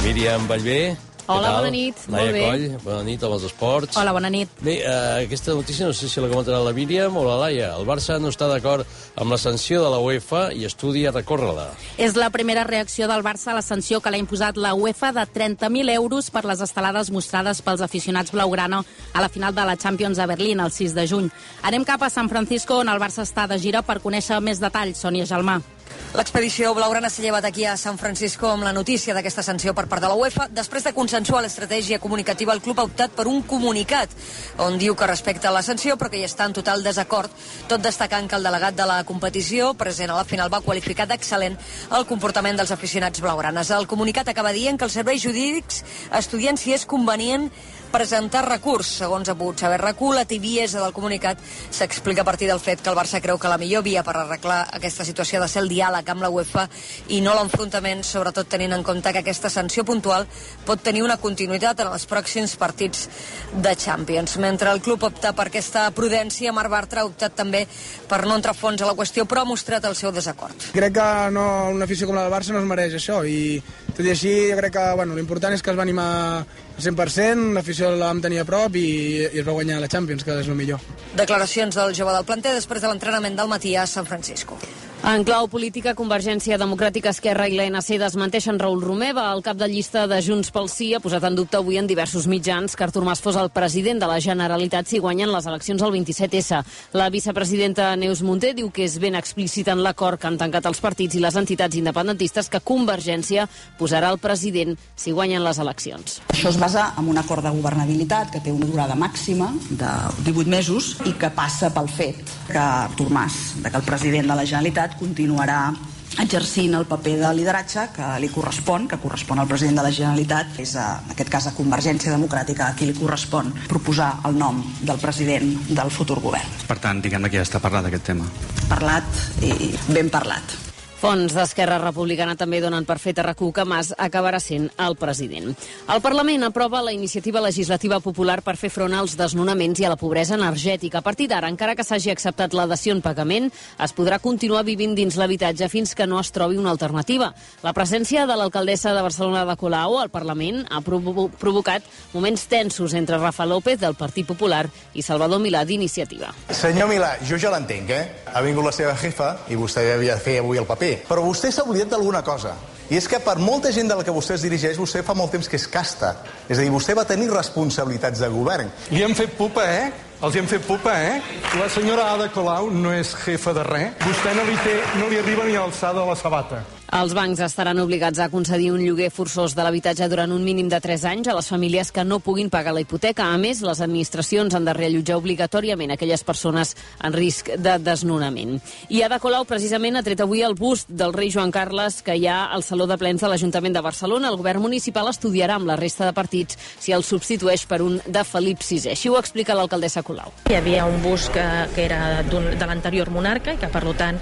Míriam Ballbé. Hola, bona nit. Laia Coll, bona nit als esports. Hola, bona nit. Bé, aquesta notícia no sé si la comentarà la Míriam o la Laia. El Barça no està d'acord amb la sanció de la UEFA i estudia recórrer-la. És la primera reacció del Barça a la sanció que l'ha imposat la UEFA de 30.000 euros per les estelades mostrades pels aficionats blaugrana a la final de la Champions a Berlín el 6 de juny. Anem cap a San Francisco, on el Barça està de gira per conèixer més detalls. Sònia Gelmà. L'expedició blaugrana s'ha llevat aquí a San Francisco amb la notícia d'aquesta sanció per part de la UEFA. Després de consensuar l'estratègia comunicativa, el club ha optat per un comunicat on diu que respecta la sanció però que hi està en total desacord, tot destacant que el delegat de la competició present a la final va qualificar d'excel·lent el comportament dels aficionats blaugranes. El comunicat acaba dient que els serveis jurídics estudien si és convenient presentar recurs. Segons ha pogut saber RAC1, la tibiesa del comunicat s'explica a partir del fet que el Barça creu que la millor via per arreglar aquesta situació ha de ser el diàleg amb la UEFA i no l'enfrontament, sobretot tenint en compte que aquesta sanció puntual pot tenir una continuïtat en els pròxims partits de Champions. Mentre el club opta per aquesta prudència, Marc Bartra ha optat també per no entrar a fons a la qüestió, però ha mostrat el seu desacord. Crec que una afició com la del Barça no es mereix això i tot i així jo crec que l'important és que es va animar al 100%, l'afició la vam tenir a prop i es va guanyar la Champions, que és el millor. Declaracions del jove del planter després de l'entrenament del matí a San Francisco. En clau política, Convergència Democràtica, Esquerra i l'ANC desmenteixen Raül Romeva. El cap de llista de Junts pel Sí ha posat en dubte avui en diversos mitjans que Artur Mas fos el president de la Generalitat si guanyen les eleccions el 27S. La vicepresidenta Neus Munté diu que és ben explícit en l'acord que han tancat els partits i les entitats independentistes que Convergència posarà el president si guanyen les eleccions. Això es basa en un acord de governabilitat que té una durada màxima de 18 mesos i que passa pel fet que Artur Mas, que el president de la Generalitat, continuarà exercint el paper de lideratge que li correspon, que correspon al president de la Generalitat. És, en aquest cas, a Convergència Democràtica a qui li correspon proposar el nom del president del futur govern. Per tant, diguem que ja està parlat aquest tema. Parlat i ben parlat. Fons d'Esquerra Republicana també donen per fet a RAC1 que Mas acabarà sent el president. El Parlament aprova la iniciativa legislativa popular per fer front als desnonaments i a la pobresa energètica. A partir d'ara, encara que s'hagi acceptat la dació en pagament, es podrà continuar vivint dins l'habitatge fins que no es trobi una alternativa. La presència de l'alcaldessa de Barcelona de Colau al Parlament ha provocat moments tensos entre Rafa López, del Partit Popular, i Salvador Milà, d'Iniciativa. Senyor Milà, jo ja l'entenc, Ha vingut la seva jefa i vostè havia de fer avui el paper. Però vostè s'ha oblidat d'alguna cosa. I és que per molta gent de la que vostè es dirigeix, vostè fa molt temps que és casta. És a dir, vostè va tenir responsabilitats de govern. Li hem fet pupa, Els hi hem fet pupa, La senyora Ada Colau no és jefa de res. Vostè no li arriba ni a l'alçada de la sabata. Els bancs estaran obligats a concedir un lloguer forçós de l'habitatge durant un mínim de 3 anys a les famílies que no puguin pagar la hipoteca. A més, les administracions han de reallotjar obligatòriament aquelles persones en risc de desnonament. I Ada Colau, precisament, ha tret avui el bust del rei Joan Carles que hi ha al Saló de Plens de l'Ajuntament de Barcelona. El govern municipal estudiarà amb la resta de partits si el substitueix per un de Felip VI. Així ho explica l'alcaldessa Colau. Hi havia un bust que era de l'anterior monarca i que, per tant,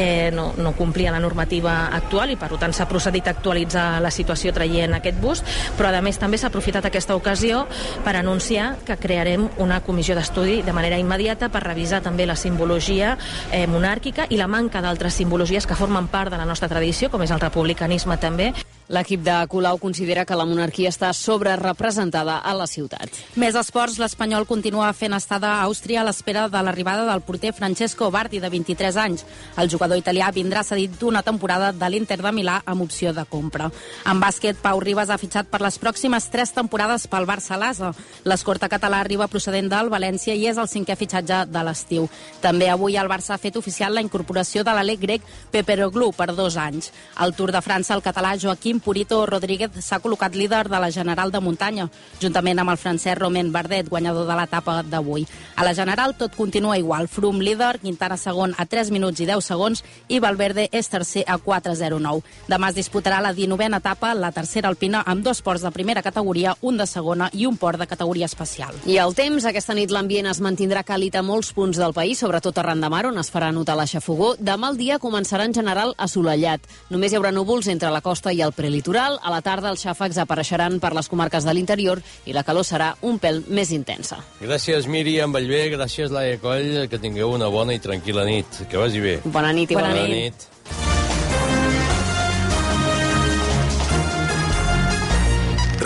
no complia la normativa actual i per tant s'ha procedit a actualitzar la situació traient aquest bust, però a més també s'ha aprofitat aquesta ocasió per anunciar que crearem una comissió d'estudi de manera immediata per revisar també la simbologia monàrquica i la manca d'altres simbologies que formen part de la nostra tradició, com és el republicanisme també. L'equip de Colau considera que la monarquia està sobrerepresentada a la ciutat. Més esports, l'Espanyol continua fent estada a Àustria a l'espera de l'arribada del porter Francesco Bardi, de 23 anys. El jugador italià vindrà cedit d'una temporada de l'Inter de Milà amb opció de compra. En bàsquet, Pau Ribas ha fitxat per les pròximes 3 temporades pel Barça Lassa. L'escorta català arriba procedent del València i és el 5è fitxatge de l'estiu. També avui el Barça ha fet oficial la incorporació de l'alec grec Peperoglou per 2 anys. Al Tour de França, el català Joaquim Purito Rodríguez s'ha col·locat líder de la General de Muntanya, juntament amb el francès Romain Bardet, guanyador de l'etapa d'avui. A la General tot continua igual. Froome líder, Quintana segon a 3 minuts i 10 segons i Valverde és tercer a 4:09. Demà es disputarà la 19a etapa, la tercera alpina, amb 2 ports de primera categoria, un de segona i un port de categoria especial. I el temps, aquesta nit l'ambient es mantindrà càlid a molts punts del país, sobretot arran de mar, on es farà notar la xafogor. Demà el dia començarà en general assolellat. Només hi haurà núvols entre la costa i el prelitoral. A la tarda els xàfecs apareixeran per les comarques de l'interior i la calor serà un pèl més intensa. Gràcies, Míriam Ballbé, gràcies, Laia Coll, que tingueu una bona i tranquil·la nit. Que vagi bé. Bona nit i bona nit.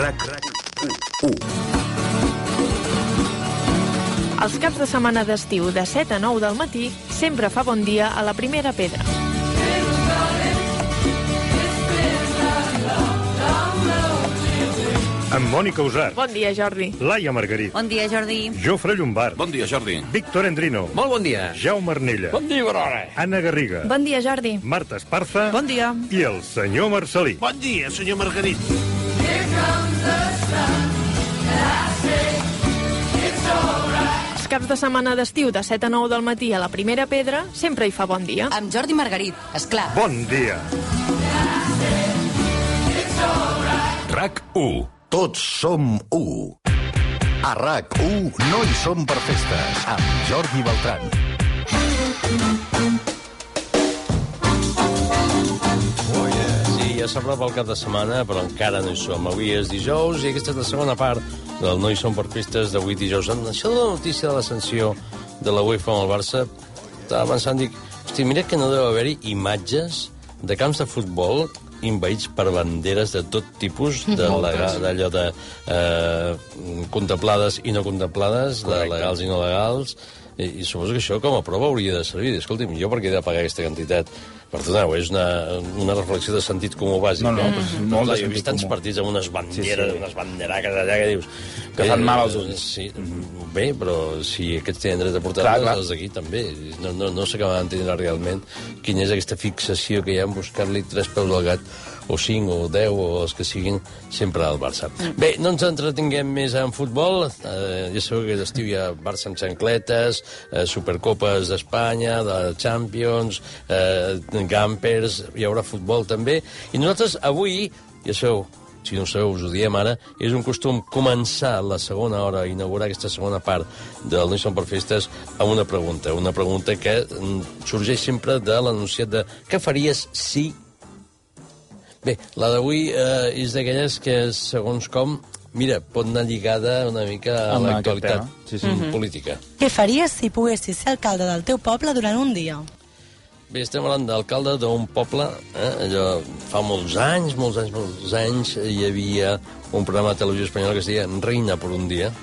RAC1. Els caps de setmana d'estiu de 7 a 9 del matí sempre fa bon dia a la Primera Pedra. Amb Mònica Usart. Bon dia, Jordi. Laia Margarit. Bon dia, Jordi. Jofre Llombard. Bon dia, Jordi. Víctor Endrino. Molt bon dia. Jaume Arnella. Bon dia, Barora. Anna Garriga. Bon dia, Jordi. Marta Esparza. Bon dia. I el senyor Marcelí. Bon dia, senyor Margarit. Els caps de setmana d'estiu de 7 a 9 del matí a la Primera Pedra sempre hi fa bon dia. Amb Jordi Margarit, esclar. Bon dia. RAC1. Tots som u. A RAC1 no hi som per festes, amb Jordi Beltran. Sí, ja s'apropa el cap de setmana, però encara no hi som. Avui és dijous i aquesta és la segona part del No hi som per festes d'avui dijous. En això de la notícia de la sanció de la UEFA amb el Barça, estava pensant, dic, hosti, mira que no deu haver-hi imatges de camps de futbol envaïts per banderes de tot tipus, d'allò de contemplades i no contemplades, de legals i no legals, i suposo que això com a prova hauria de servir. Escolti'm, jo per què he de pagar aquesta quantitat? Perdoneu, és una reflexió de sentit comú bàsic. No, molt de he vist tants partits amb unes banderes, unes banderaques allà que dius... Que fan mal als ulls. Sí, bé, però si aquests tenen dret a portar-les, els d'aquí també. No s'acaba d'entendre realment quina és aquesta fixació que hi ha en buscar-li 3 peus al gat, o 5, o 10, o els que siguin, sempre al Barça. Bé, no ens entretinguem més en futbol. Ja sabeu que l'estiu hi ha Barça en xancletes, Supercopes d'Espanya, de Champions, Gampers, hi haurà futbol també. I nosaltres avui, ja sabeu, si no ho sabeu, us ho diem ara, és un costum començar la segona hora, inaugurar aquesta segona part del No hi som per festes, amb una pregunta que sorgeix sempre de l'anunciat de què faries si... Bé, la d'avui és d'aquelles que, segons com, mira, pot anar lligada una mica a l'actualitat política. Què faries si poguessis ser alcalde del teu poble durant un dia? Bé, estem parlant d'alcalde d'un poble, allò, fa molts anys, hi havia un programa de televisió espanyola que es deia Reina por un día.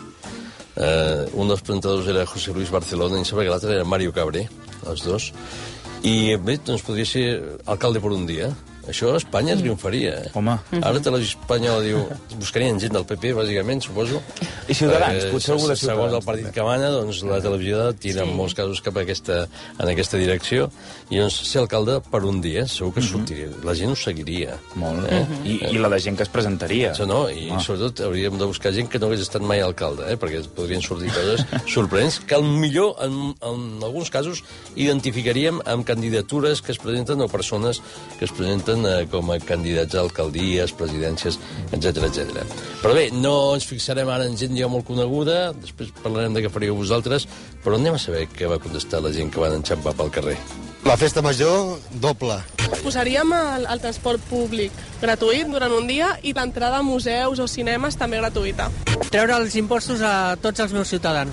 Un dels presentadors era José Luis Barcelona i sembla que l'altre era Mario Cabré, els dos. I bé, doncs podria ser alcalde por un dia. Això a Espanya triomfaria. Home. Ara Televisió Espanyola diu... Buscarien gent del PP, bàsicament, suposo. I Ciutadans, potser algú de Ciutadans. Segons el partit que mana, doncs la televisió tira en molts casos cap a en aquesta direcció. I doncs ser alcalde per un dia, segur que sortiria. La gent ho seguiria. Molt. I la de gent que es presentaria. Això no, i sobretot hauríem de buscar gent que no hagués estat mai alcalde, perquè podrien sortir coses sorprenents, que millor, en alguns casos, identificaríem amb candidatures que es presenten o persones que es presenten com a candidats a alcaldies, presidències, etc. Però bé, no ens fixarem ara en gent ja molt coneguda, després parlarem de què faríeu vosaltres, però anem a saber què va contestar la gent que van enxampar pel carrer. La festa major, doble. Posaríem el transport públic gratuït durant un dia i l'entrada a museus o cinemes també gratuïta. Treure els impostos a tots els meus ciutadans.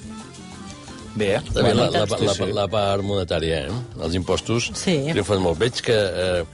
Bé, la part monetària, els impostos triomfen molt. Veig que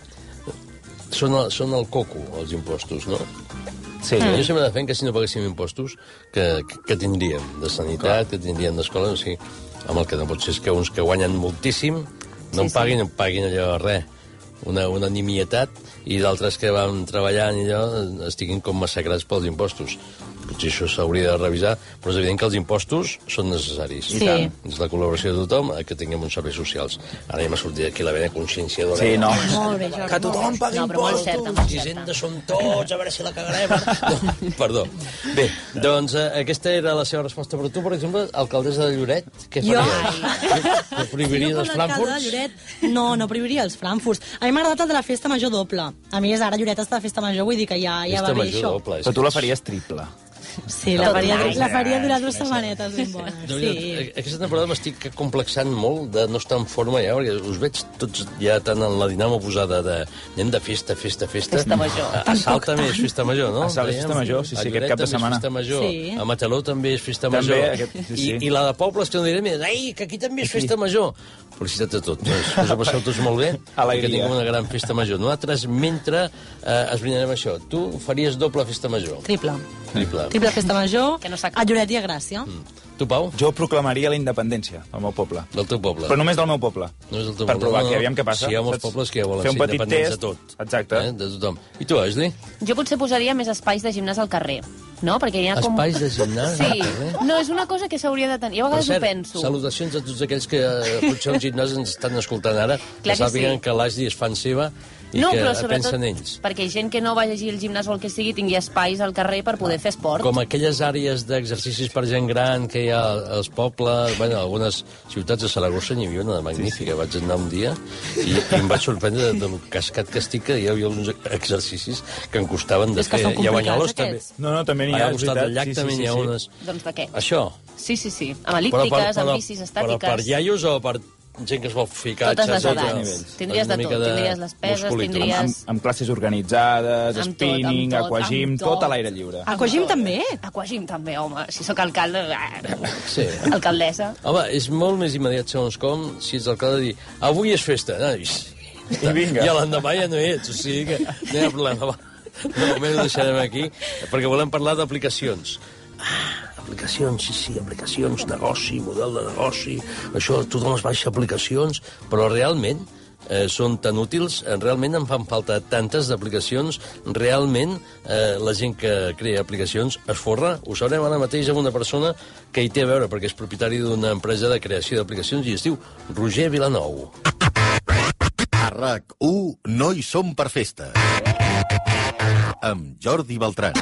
són el coco, els impostos, no? Sí. Jo sempre defenc que si no paguéssim impostos, que tindríem de sanitat, que tindríem d'escola, o sigui, amb el que no pot ser és que uns que guanyen moltíssim no en paguin allò res, una nimietat, i d'altres que van treballant i allò estiguin com massacrats pels impostos. Potser això s'hauria de revisar, però és evident que els impostos són necessaris. Sí. És la col·laboració de tothom que tinguem uns serveis socials. Ara ja m'ha sortit aquí la vena conscienciadora. Sí, no. Molt bé, Jordi. Que tothom pagui impostos. Hisenda som tots, a veure si la cagarem. No, perdó. Bé, doncs aquesta era la seva resposta. Però tu, per exemple, alcaldessa de Lloret, què faries? Prohibiries els frankfurts? No prohibiria els frankfurts. A mi m'ha agradat el de la festa major doble. A més, ara Lloret està de festa major, vull dir que ja va bé això. Però tu la faries triple. Sí, la faria durar 2 setmanetes ben bones. Sí. Aquesta temporada m'estic complexant molt de no estar en forma ja, perquè us veig tots ja tan en la dinamo posada de anem de festa. Festa major. A Salt també és festa major, no? A Salt és festa major, sí, aquest cap de setmana. Festa major. A Mataró també és festa major. I la de pobles que no direm, ai, que aquí també és festa major. felicitats a tots. Us ho passeu tots molt bé i que tingueu una gran festa major. Nosaltres, mentre esbrinarem això, tu faries doble festa major. Triple festa major, a Lloret i a Gràcia. Tu, Pau? Jo proclamaria la independència del meu poble. Del teu poble. Però només del meu poble. Per provar, que aviam què passa. Si hi ha molts pobles que ja volen ser independents de tot. Exacte. De tothom. I tu, Ashley? Jo potser posaria més espais de gimnàs al carrer, no? Perquè hi ha com... Espais de gimnàs al carrer? No, és una cosa que s'hauria de tenir. Jo a vegades ho penso. Salutacions a tots aquells que potser un gimnàs ens estan escoltant ara, que sàpiguen que l'Ashley és fan seva i que pensen ells. Perquè gent que no va llegir el gimnàs o el que sigui tingui espais al carrer per poder fer esport. Com aquelles àrees d'exercicis per gent gran que hi ha als pobles, bueno, algunes ciutats de Saragossa n'hi havia una magnífica. Vaig anar un dia i em vaig sorprendre del cascat que estic, que hi havia uns exercicis que em costaven de fer. I a Banyoles també. No, també n'hi ha. Al costat del llac també n'hi ha unes. Doncs de què? Això? Sí. Amb elíptiques, amb bicis estàtiques. Però per iaios o per gent que es vol ficar... Totes les edats. Tindries de tot. Tindries les peses, tindries... Amb classes organitzades, spinning, aquagym, tot a l'aire lliure. Aquagym també? Aquagym també, home. Si sóc alcalde... Sí. Alcaldessa. Home, és molt més immediat, segons com, si ets alcalde, dir avui és festa. I vinga. I l'endemà ja no hi ets, o sigui que no hi ha problema. De moment ho deixarem aquí, perquè volem parlar d'aplicacions. Aplicacions, sí, aplicacions, negoci, model de negoci, això, tothom es baixa aplicacions, però realment són tan útils, realment em fan falta tantes d'aplicacions, realment la gent que crea aplicacions es forra. Ho sabrem ara mateix amb una persona que hi té a veure, perquè és propietari d'una empresa de creació d'aplicacions i es diu Roger Vilanou. A RAC1 no hi som per festa. Amb Jordi Beltran.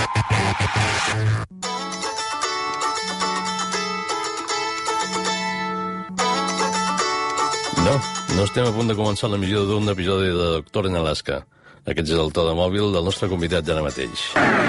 No estem a punt de començar l'emissió d'un episodi de Doctor en Alaska. Aquest és el to de mòbil del nostre convidat d'ara mateix.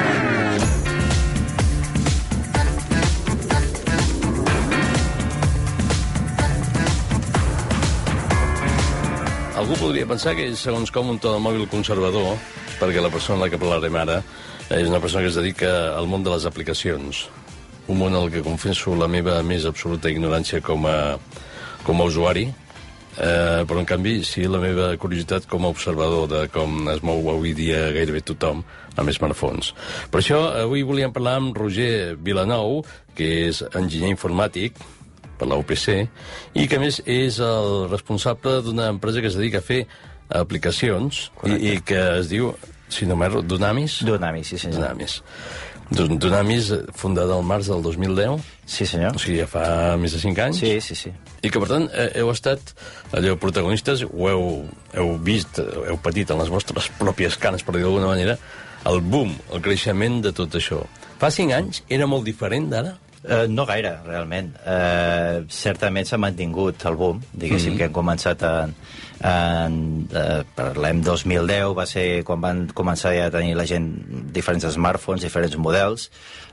Algú podria pensar que és, segons com, un to de mòbil conservador, perquè la persona en la que parlarem ara és una persona que es dedica al món de les aplicacions. Un món al que confesso la meva més absoluta ignorància com a usuari, però en canvi sí la meva curiositat com a observador de com es mou avui dia gairebé tothom amb smartphones. Per això avui volíem parlar amb Roger Vilanou, que és enginyer informàtic per la UPC i que a més és el responsable d'una empresa que es dedica a fer aplicacions i que es diu, si no m'erro, Dunamis? Dunamis, sí senyor. Dunamis, fundada al març del 2010. Sí, senyor. O sigui, ja fa més de 5 anys. Sí. I que, per tant, heu estat allò protagonistes, ho heu vist, heu patit en les vostres pròpies canes, per dir d'alguna manera, el boom, el creixement de tot això. Fa 5 anys era molt diferent d'ara? No gaire, realment. Certament s'ha mantingut el boom, diguéssim, que hem començat parlem 2010, va ser quan van començar ja a tenir la gent diferents smartphones, diferents models.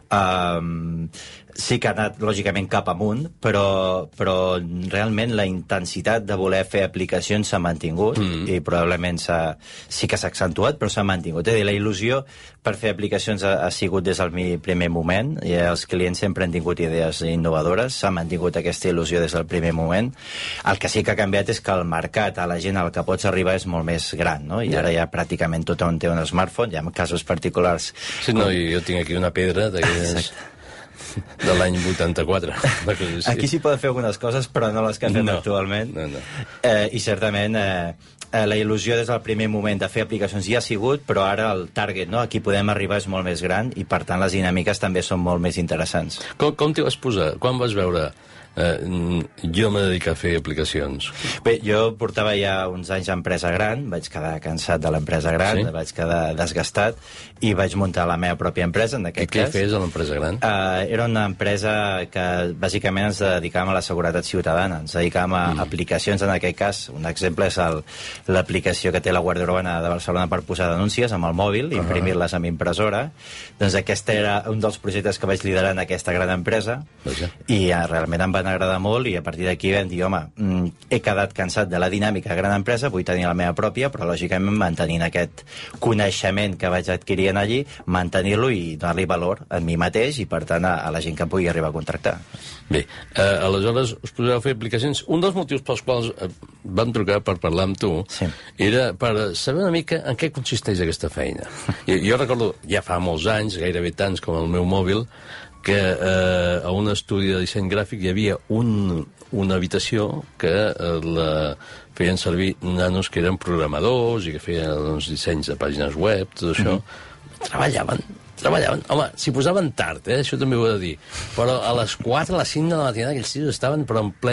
Sí que ha anat, lògicament, cap amunt, però realment la intensitat de voler fer aplicacions s'ha mantingut i probablement sí que s'ha accentuat, però s'ha mantingut. És a dir, la il·lusió per fer aplicacions ha sigut des del primer moment i els clients sempre han tingut idees innovadores, s'ha mantingut aquesta il·lusió des del primer moment. El que sí que ha canviat és que el mercat, a la gent al que pots arribar és molt més gran, no? I ara ja pràcticament tothom té un smartphone, hi ha casos particulars... Sí, no, jo tinc aquí una pedra d'aquelles... de l'any 84. Aquí sí poden fer algunes coses, però no les que fem actualment. No. I certament la il·lusió des del primer moment de fer aplicacions ja ha sigut, però ara el target, no? Aquí podem arribar és molt més gran i per tant les dinàmiques també són molt més interessants. Com t'hi vas posar? Quan vas veure jo m'he dedicat a fer aplicacions? Bé, jo portava ja uns anys a empresa gran, vaig quedar cansat de l'empresa gran, vaig quedar desgastat i vaig muntar la meva pròpia empresa, en aquest cas. Què fes a l'empresa gran? Era una empresa que bàsicament ens dedicàvem a la seguretat ciutadana, ens dedicàvem a aplicacions, en aquest cas, un exemple és l'aplicació que té la Guàrdia Urbana de Barcelona per posar denúncies amb el mòbil, imprimir-les amb impressora. Doncs aquest era un dels projectes que vaig liderar en aquesta gran empresa i realment em van agradar molt i a partir d'aquí vam dir, home, he quedat cansat de la dinàmica de gran empresa, vull tenir la meva pròpia, però lògicament mantenint aquest coneixement que vaig adquirir allí, mantenir-lo i donar-li valor a mi mateix i per tant a la gent que em pugui arribar a contractar. Bé, aleshores us podeu fer aplicacions. Un dels motius pels quals vam trucar per parlar amb tu era per saber una mica en què consisteix aquesta feina. Jo recordo, ja fa molts anys, gairebé tants com el meu mòbil, que a un estudi de disseny gràfic hi havia una habitació que la feien servir nanos que eren programadors i que feien dissenys de pàgines web, tot això. Treballaven. Home, s'hi posaven tard, això també ho he de dir. Però a les 4, a les 5 de la matinada aquells tios estaven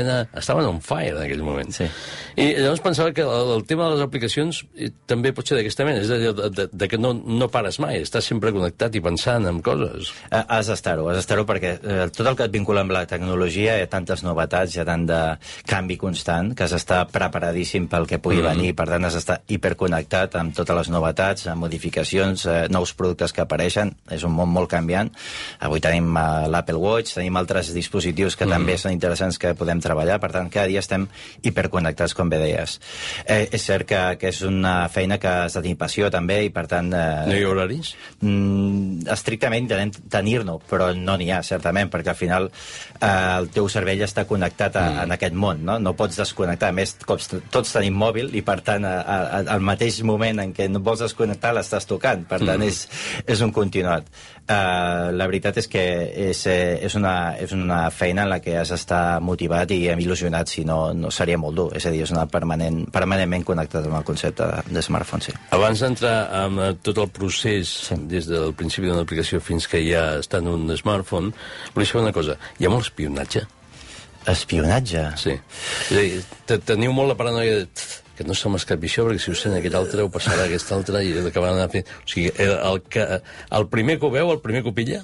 on fire en aquell moment. I llavors pensava que el tema de les aplicacions també pot ser d'aquesta mena, és a dir, que no pares mai, estàs sempre connectat i pensant en coses. Has d'estar-ho perquè tot el que et vincula amb la tecnologia hi ha tantes novetats, hi ha tant de canvi constant que has d'estar preparadíssim pel que pugui venir, per tant has d'estar hiperconnectat amb totes les novetats, modificacions, nous productes que apareixen. És un món molt canviant. Avui tenim l'Apple Watch, tenim altres dispositius que també són interessants que podem treballar, per tant, cada dia estem hiperconnectats, com bé deies. És cert que és una feina que has de tenir passió, també, i per tant... No hi ha horaris? Estrictament intentem tenir-ne, però no n'hi ha, certament, perquè al final el teu cervell està connectat en aquest món, no? No pots desconnectar. A més, tots tenim mòbil i, per tant, al mateix moment en què no vols desconnectar l'estàs tocant. Per tant, és un continuat. La veritat és que és una feina en la que has d'estar motivat i il·lusionat, si no seria molt dur. És a dir, és una permanentment connectat amb el concepte de smartphone, sí. Abans d'entrar en tot el procés, des del principi d'una aplicació fins que ja està en un smartphone, volia saber una cosa. Hi ha molt espionatge? Espionatge? Sí. És a dir, teniu molt la paranoia de... que no se m'escapi això, perquè si ho sent aquell altre ho passarà aquest altre i acabaran anar fent... O sigui, el primer que ho veu, el primer que ho pilla?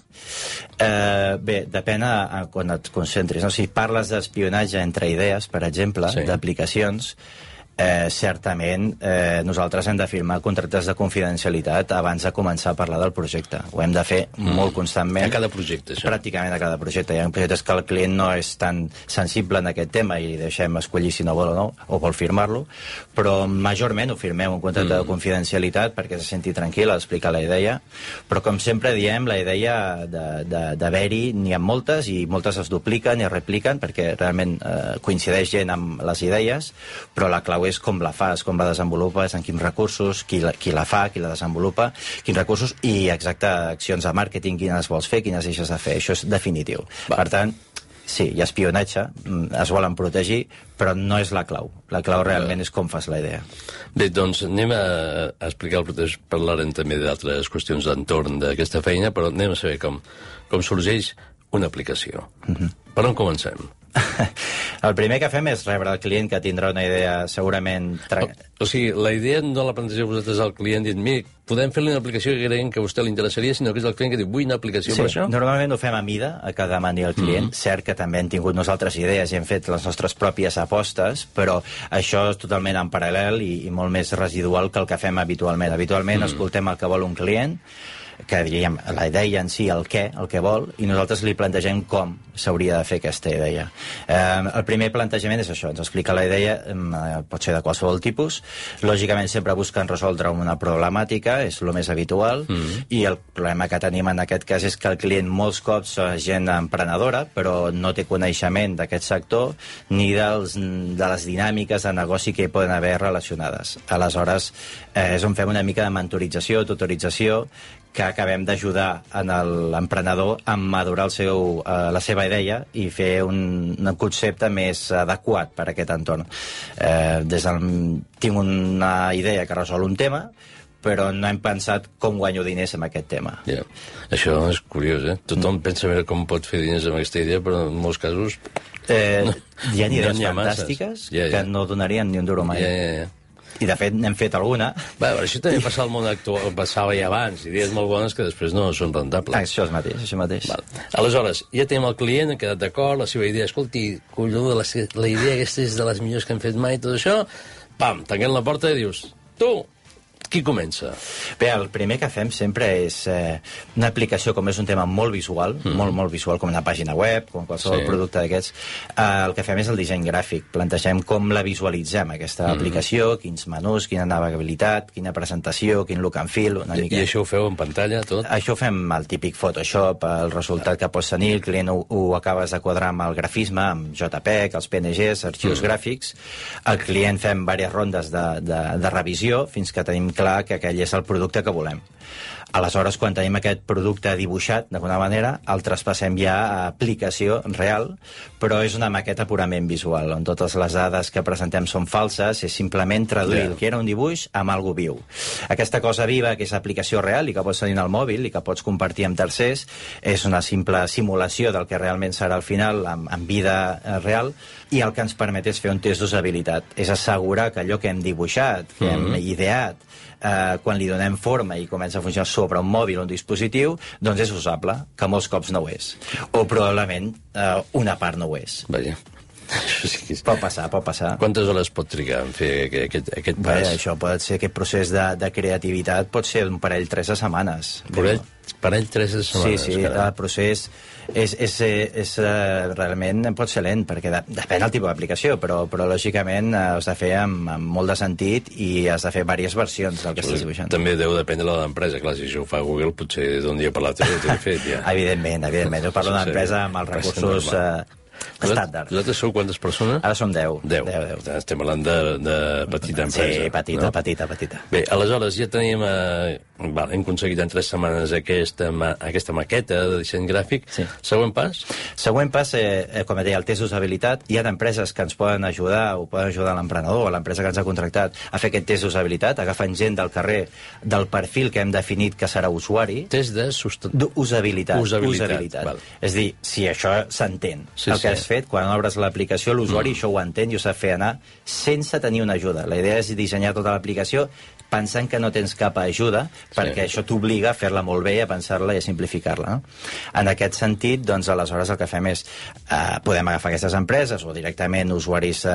Bé, depèn quan et concentris. No? Si parles d'espionatge entre idees, per exemple, d'aplicacions, certament nosaltres hem de firmar contractes de confidencialitat abans de començar a parlar del projecte. Ho hem de fer molt constantment. A cada projecte, això? Pràcticament a cada projecte. Hi ha projectes que el client no és tan sensible en aquest tema i deixem escollir si no vol o no, o vol firmar-lo, però majorment ho firmem un contracte de confidencialitat perquè se senti tranquil a explicar la idea, però com sempre diem, la idea d'haver-hi n'hi ha moltes i moltes es dupliquen i es repliquen perquè realment coincideix gent amb les idees, però la clau és com la fas, com la desenvolupes, en quins recursos, qui la fa, qui la desenvolupa, quins recursos i exacte accions de màrqueting, quines vols fer, quines deixes de fer. Això és definitiu. Per tant, sí, hi ha espionatge, es volen protegir, però no és la clau. La clau realment és com fas la idea. Bé, doncs anem a explicar el procés, parlarem també d'altres qüestions d'entorn d'aquesta feina, però anem a saber com sorgeix una aplicació. Per on comencem? El primer que fem és rebre el client, que tindrà una idea segurament... O sigui, la idea no la plantegeu vosaltres al client dient, mira, podem fer-li una aplicació que creiem que a vostè li interessaria, sinó que és el client que diu, vull una aplicació per això? Normalment ho fem a mida, a que demani el client. Cert que també hem tingut nosaltres idees i hem fet les nostres pròpies apostes, però això és totalment en paral·lel i molt més residual que el que fem habitualment. Habitualment escoltem el que vol un client, que diríem la idea en si, el que vol, i nosaltres li plantegem com s'hauria de fer aquesta idea. El primer plantejament és això, ens explica la idea, pot ser de qualsevol tipus, lògicament sempre busquen resoldre una problemàtica, és el més habitual, i el problema que tenim en aquest cas és que el client molts cops és gent emprenedora, però no té coneixement d'aquest sector ni de les dinàmiques de negoci que hi poden haver relacionades. Aleshores, és on fem una mica de mentorització, tutorització, que acabem d'ajudar l'emprenedor a madurar la seva idea i fer un concepte més adequat per a aquest entorn. Tinc una idea que resol un tema, però no hem pensat com guanyo diners amb aquest tema. Això és curiós, eh? Tothom pensa veure com pot fer diners amb aquesta idea, però en molts casos... Hi ha idees fantàstiques que no donarien ni un duro mai. I, de fet, n'hem fet alguna. Però això també passa al món actual, passava ja abans, idees molt bones que després no són rentables. Això mateix. Aleshores, ja tenim el client, ha quedat d'acord, la seva idea, escolti, colló, la idea aquesta és de les millors que hem fet mai, tot això, pam, tanquem la porta i dius, tu, qui comença? Bé, el primer que fem sempre és una aplicació, com és un tema molt visual, molt visual, com una pàgina web, com qualsevol producte d'aquests, el que fem és el disseny gràfic. Plantegem com la visualitzem, aquesta aplicació, quins menús, quina navegabilitat, quina presentació, quin look and feel, una mica. I això ho feu en pantalla, tot? Això ho fem al típic Photoshop, el resultat que pots tenir, el client ho acabes de quadrar amb el grafisme, amb JPEG, els PNGs, arxius gràfics. El client fem diverses rondes de revisió fins que tenim clar que aquell és el producte que volem. Aleshores, quan tenim aquest producte dibuixat, d'alguna manera, el traspassem ja a aplicació real, però és una maqueta purament visual, on totes les dades que presentem són falses, és simplement traduir el que era un dibuix amb algo viu. Aquesta cosa viva, que és aplicació real i que pots tenir al mòbil i que pots compartir amb tercers, és una simple simulació del que realment serà al final, en vida real, i el que ens permet és fer un test d'usabilitat. És assegurar que allò que hem dibuixat, que hem ideat, quan li donem forma i comença a funcionar sobre un mòbil o un dispositiu, doncs és usable, que molts cops no ho és. O probablement una part no ho és. Vaja. Pot passar. Quantes hores pot trigar en fer aquest pas? Bé, això pot ser, aquest procés de creativitat pot ser un parell, 3 setmanes. Parell, 3 setmanes? Sí, el procés realment pot ser lent, perquè depèn del tipus d'aplicació, però lògicament has de fer amb molt de sentit i has de fer diverses versions del que estàs dibuixant. També deu dependre de l'empresa, clar, si això ho fa Google potser d'un dia per l'altre ho té fet, ja. Evidentment, jo parlo d'una empresa amb els recursos estàndard. Vosaltres sou quantes persones? Ara som 10. 10. Estem parlant de petita empresa. Sí, petita. Bé, aleshores ja tenim... hem aconseguit en 3 setmanes aquesta maqueta de disseny gràfic. Sí. Següent pas? Següent pas, com deia, el test d'usabilitat. Hi ha empreses que ens poden ajudar, o poden ajudar l'emprenedor o l'empresa que ens ha contractat a fer aquest test d'usabilitat, agafen gent del carrer del perfil que hem definit que serà usuari. Test d'usabilitat. Usabilitat. És a dir, si això s'entén. El que has fet, quan obres l'aplicació, l'usuari això ho entén i ho sap fer anar sense tenir una ajuda. La idea és dissenyar tota l'aplicació pensant que no tens cap ajuda, perquè això t'obliga a fer-la molt bé, a pensar-la i a simplificar-la. No? En aquest sentit, doncs, aleshores el que fem és podem agafar aquestes empreses o directament usuaris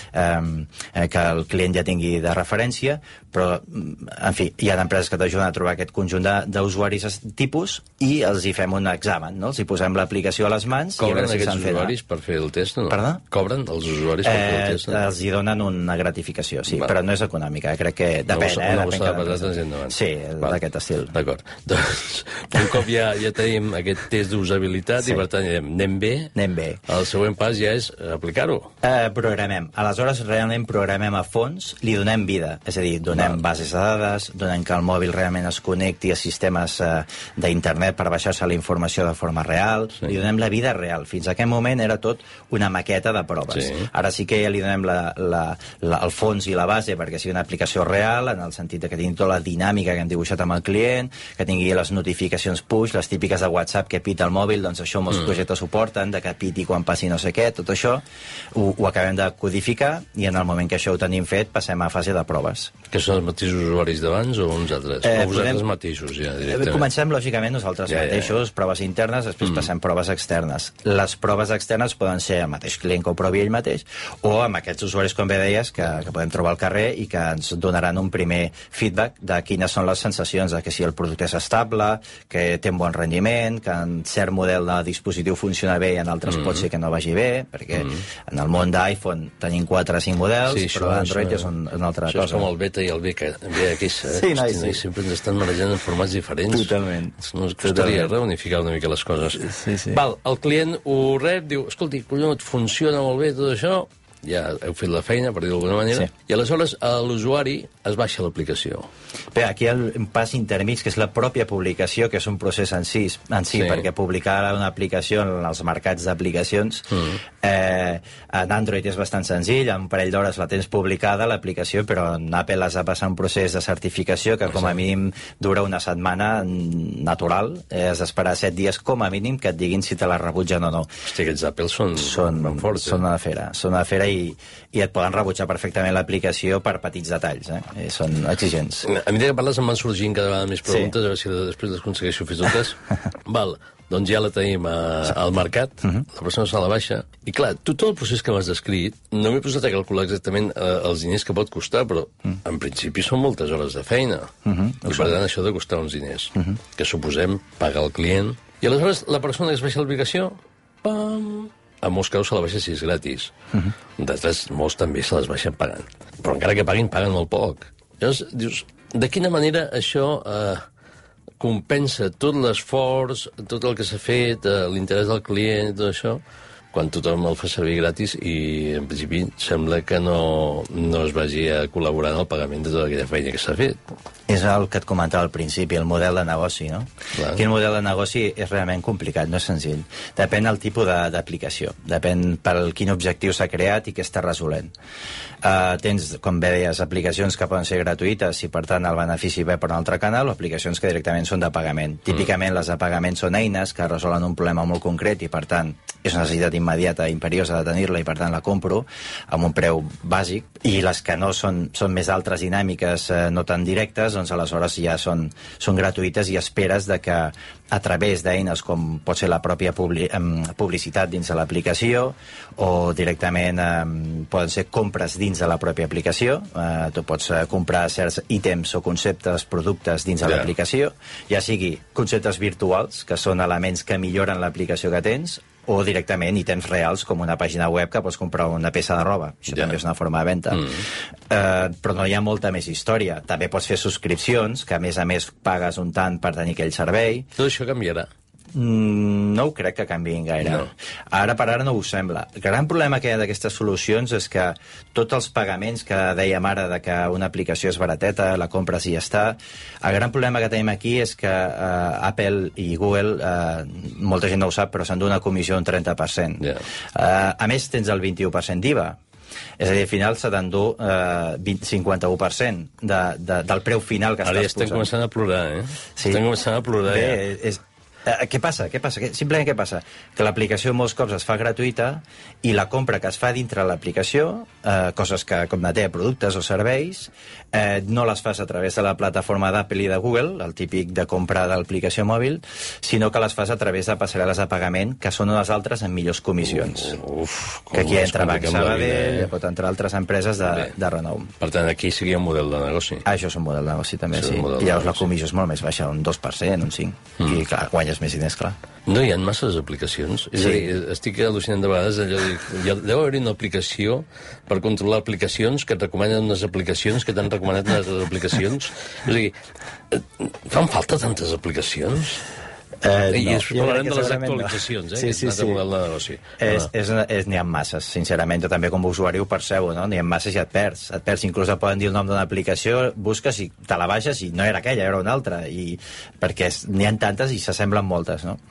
que el client ja tingui de referència, però, en fi, hi ha empreses que t'ajuden a trobar aquest conjunt d'usuaris tipus i els hi fem un examen, no? Els hi posem l'aplicació a les mans i a veure si s'han fet. Cobren aquests usuaris per fer el test, no? Perdó? Cobren els usuaris per fer el test? Els hi donen una gratificació, sí, però no és econòmica, crec que depèn, una bossa de patates i endavant. Sí, d'aquest estil. D'acord. Doncs, un cop ja tenim aquest test d'usabilitat i, per tant, anem bé. El següent pas ja és aplicar-ho. Programem. Aleshores, realment programem a fons, li donem vida. És a dir, donem bases de dades, donem que el mòbil realment es connecti a sistemes d'internet per baixar-se la informació de forma real, li donem la vida real. Fins a aquest moment era tot una maqueta de proves. Ara sí que ja li donem el fons i la base perquè sigui una aplicació real, en el sentit que tingui tota la dinàmica que hem dibuixat amb el client, que tingui les notificacions push, les típiques de WhatsApp que pita el mòbil, doncs això molts projectes suporten, de que piti quan passi no sé què, tot això ho acabem de codificar i en el moment que això ho tenim fet passem a fase de proves. Que són els mateixos usuaris d'abans o uns altres? O vosaltres mateixos, ja, directament? Comencem, lògicament, nosaltres mateixos, proves internes, després passem proves externes. Les proves externes poden ser el mateix client que ho provi ell mateix o amb aquests usuaris, com bé deies, que podem trobar al carrer i que ens donaran un primer feedback de quines són les sensacions, de que si el producte és estable, que té un bon rendiment, que en cert model de dispositiu funciona bé i en altres pot ser que no vagi bé, perquè en el món d'iPhone tenim 4 o 5 models, però Android és una altra cosa. Això és com el beta i el VX, sempre ens estan marejant en formats diferents. Totalment. Ens costaria reunificar una mica les coses. Val, el client ho rep, diu, escolti, collons, funciona molt bé tot això, ja heu fet la feina, per dir-ho d'alguna manera, i aleshores l'usuari es baixa l'aplicació. Bé, aquí hi ha un pas intermig, que és la pròpia publicació, que és un procés en si, perquè publicar una aplicació en els mercats d'aplicacions en Android és bastant senzill, en un parell d'hores la tens publicada, l'aplicació, però en Apple has de passar un procés de certificació que com a mínim dura una setmana natural, has d'esperar 7 dies com a mínim que et diguin si te la rebutgen o no. Hosti, aquests Apple són forts. Són una fera i et poden rebutjar perfectament l'aplicació per petits detalls, són exigents. A mesura que parles em van sorgint cada vegada més preguntes, a veure si després les aconsegueixo fer totes. Val, doncs ja la tenim al mercat, la persona se la baixa, i clar, tot el procés que m'has descrit, no m'he posat a calcular exactament els diners que pot costar, però en principi són moltes hores de feina, i per tant això ha de costar uns diners, que suposem pagar el client, i aleshores la persona que es baixa l'aplicació, pam, a molts casos se la baixa si és gratis, d'altres molts també se les baixen pagant, però encara que paguin, paguen molt poc. Llavors, dius, de quina manera això compensa tot l'esforç, tot el que s'ha fet, l'interès del client, tot això, quan tothom el fa servir gratis i, en principi, sembla que no es vagi a col·laborar en el pagament de tota aquella feina que s'ha fet. És el que et comentava al principi, el model de negoci, no? Clar. Quin model de negoci és realment complicat, no és senzill. Depèn del tipus d'aplicació, depèn per quin objectiu s'ha creat i què està resolent. Tens, com bé deies, aplicacions que poden ser gratuïtes i, per tant, el benefici ve per un altre canal, o aplicacions que directament són de pagament. Típicament, les de pagament són eines que resolen un problema molt concret i, per tant, és una necessitat immediata, imperiosa de tenir-la i, per tant, la compro amb un preu bàsic. I les que no són més altres dinàmiques, no tan directes, doncs aleshores ja són gratuïtes i esperes de que a través d'eines com pot ser la pròpia publicitat dins de l'aplicació o directament poden ser compres dins de la pròpia aplicació. Tu pots comprar certs ítems o conceptes, productes dins de l'aplicació, ja sigui conceptes virtuals, que són elements que milloren l'aplicació que tens, o directament ítems reals, com una pàgina web que pots comprar una peça de roba. Això també és una forma de venda. Però no hi ha molta més història. També pots fer subscripcions, que a més pagues un tant per tenir aquell servei. Tot això canviarà? No ho crec que canviïn gaire. No. Ara per ara no ho sembla. El gran problema que hi ha d'aquestes solucions és que tots els pagaments que dèiem ara de que una aplicació és barateta, la compres i ja està, el gran problema que tenim aquí és que Apple i Google, molta gent no ho sap, però s'han donat una comissió d'un 30%. A més, tens el 21% d'IVA. És a dir, al final s'ha d'endur 51% del preu final que estàs posant. Ara ja estem començant a plorar, Sí. Estem començant a plorar, Bé, què passa? Simplement què passa? Que l'aplicació molts cops es fa gratuïta i la compra que es fa dintre l'aplicació, coses que, com neteja productes o serveis, no les fas a través de la plataforma d'Apple i de Google, el típic de compra d'aplicació mòbil, sinó que les fas a través de passarel·les de pagament, que són unes altres amb millors comissions. Que aquí entra Banc Sabadell, pot entrar altres empreses de renom. Per tant, aquí seria un model de negoci. Això és un model de negoci, també, sí. I llavors la comissió és molt més baixa, un 2%, un 5%. I, clar, guanyes més diners, clar. No hi ha masses aplicacions. És a dir, estic al·lucinant de vegades, deu haver-hi una aplicació per controlar aplicacions que et recomanen unes aplicacions que t'han recomanat unes aplicacions. És a dir, fan falta tantes aplicacions? I parlarem de les actualitzacions, sí. Model de negoci. N'hi ha masses, sincerament. Jo també com a usuari ho percebo, no? N'hi ha masses i et perds. Inclús et poden dir el nom d'una aplicació, busques i te la baixes i no era aquella, era una altra. Perquè n'hi ha tantes i s'assemblen moltes, no?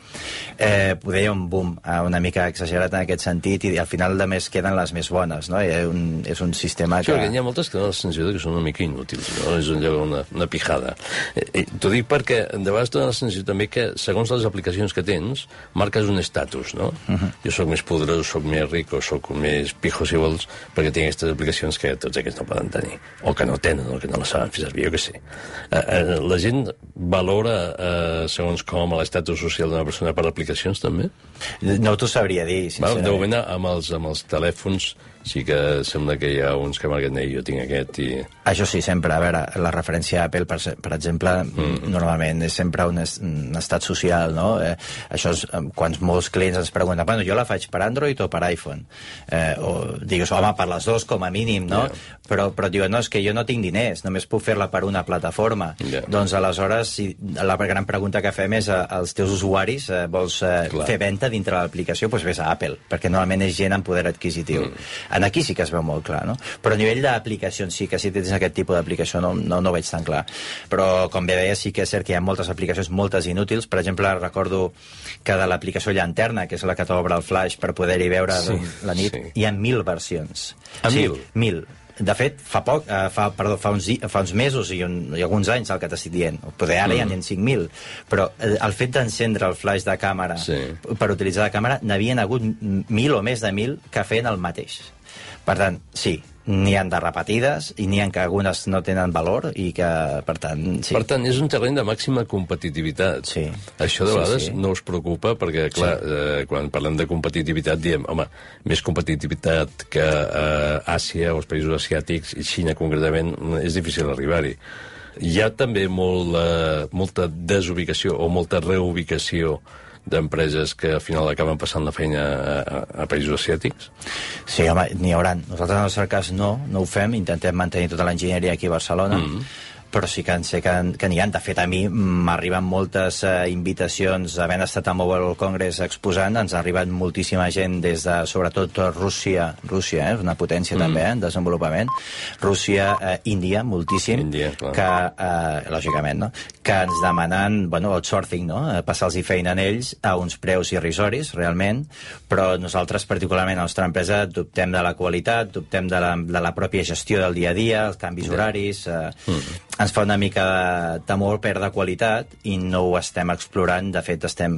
Ho deia un boom una mica exagerat en aquest sentit i al final només queden les més bones, no? És un sistema que... Sí, perquè n'hi ha moltes que donen la sensació que són una mica inútils, no? És una pijada. T'ho dic perquè de vegades donen la sensació també que segons les aplicacions que tens, marques un estatus, no? Jo sóc més poderós, sóc més ric o sóc més pijo, si vols, perquè tinc aquestes aplicacions que tots aquests no poden tenir, o que no tenen, o que no les saben fer servir, jo què sé. La gent valora, segons com, l'estatus social d'una persona per aplicacions, també? No t'ho sabria dir, sincerament. De moment, amb els telèfons, sí que sembla que hi ha uns que marquen jo tinc aquest i... Això sí, sempre. A veure, la referència a Apple, per exemple, normalment és sempre un estat social, no? Això és quan molts clients ens pregunten, bueno, jo la faig per Android o per iPhone? O digues, home, per les dues com a mínim, no? Però diuen, no, és que jo no tinc diners, només puc fer-la per una plataforma. Doncs aleshores, la gran pregunta que fem és als teus usuaris, vols fer venda dintre de l'aplicació, doncs vés a Apple, perquè normalment és gent amb poder adquisitiu. Aquí sí que es veu molt clar, no? Però a nivell d'aplicacions sí que si tens aquest tipus d'aplicació no ho veig tan clar. Però, com bé deia, sí que és cert que hi ha moltes aplicacions, moltes inútils. Per exemple, recordo que de l'aplicació Llanterna, que és la que t'obre el flash per poder-hi veure la nit, hi ha 1.000 versions. 1.000? De fet, fa uns mesos i alguns anys el que t'estic dient. Poder ara ja n'hi ha 5.000. Però el fet d'encendre el flash de càmera per utilitzar la càmera, n'havien hagut 1.000 o més de 1.000 que feien el mateix. Per tant, sí, n'hi han de repetides i n'hi ha que algunes no tenen valor i que, per tant, sí. Per tant, és un terreny de màxima competitivitat. Sí. Això de vegades no us preocupa perquè, clar, quan parlem de competitivitat diem, home, més competitivitat que Àsia o els països asiàtics i Xina concretament és difícil arribar-hi. Hi ha també molta desubicació o molta reubicació d'empreses que al final acaben passant la feina a països asiàtics? Sí, home, n'hi haurà. Nosaltres, en el nostre cas, no ho fem. Intentem mantenir tota l'enginyeria aquí a Barcelona. Però sí que sé que n'hi ha. De fet, a mi m'arriben moltes invitacions, havent estat a Mobile World Congress exposant, ens ha arribat moltíssima gent des de, sobretot, Rússia, és una potència també, en desenvolupament. Rússia, Índia, moltíssim, que, lògicament, no? Que ens demanen, outsourcing, no? Passar-los feina en ells a uns preus irrisoris, realment, però nosaltres, particularment, a la nostra empresa, dubtem de la qualitat, dubtem de la pròpia gestió del dia a dia, els canvis horaris... Ens fa una mica de temor perdre qualitat i no ho estem explorant. De fet, estem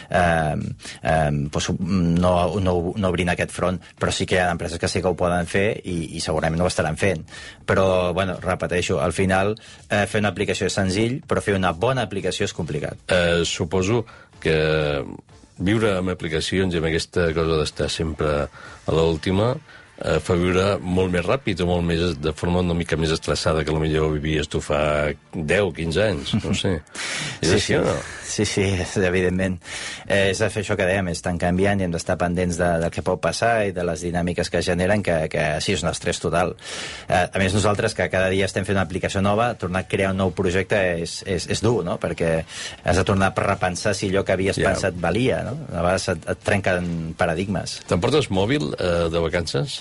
no obrint aquest front, però sí que hi ha empreses que sí que ho poden fer i segurament no ho estaran fent. Però, repeteixo, al final fer una aplicació és senzill, però fer una bona aplicació és complicat. Suposo que viure amb aplicacions i amb aquesta cosa d'estar sempre a l'última fa viure molt més ràpid o molt més, de forma una mica més estressada que potser vivies tu fa 10-15 anys, no sé. És així o no? Sí, evidentment. És de fer això que dèiem, estan canviant i hem d'estar pendents del que pot passar i de les dinàmiques que generen, que sí, és un estrès total. A més, nosaltres, que cada dia estem fent una aplicació nova, tornar a crear un nou projecte és dur, no? Perquè has de tornar a repensar si allò que havies pensat valia, no? A vegades et trenquen paradigmes. T'emportes mòbil de vacances?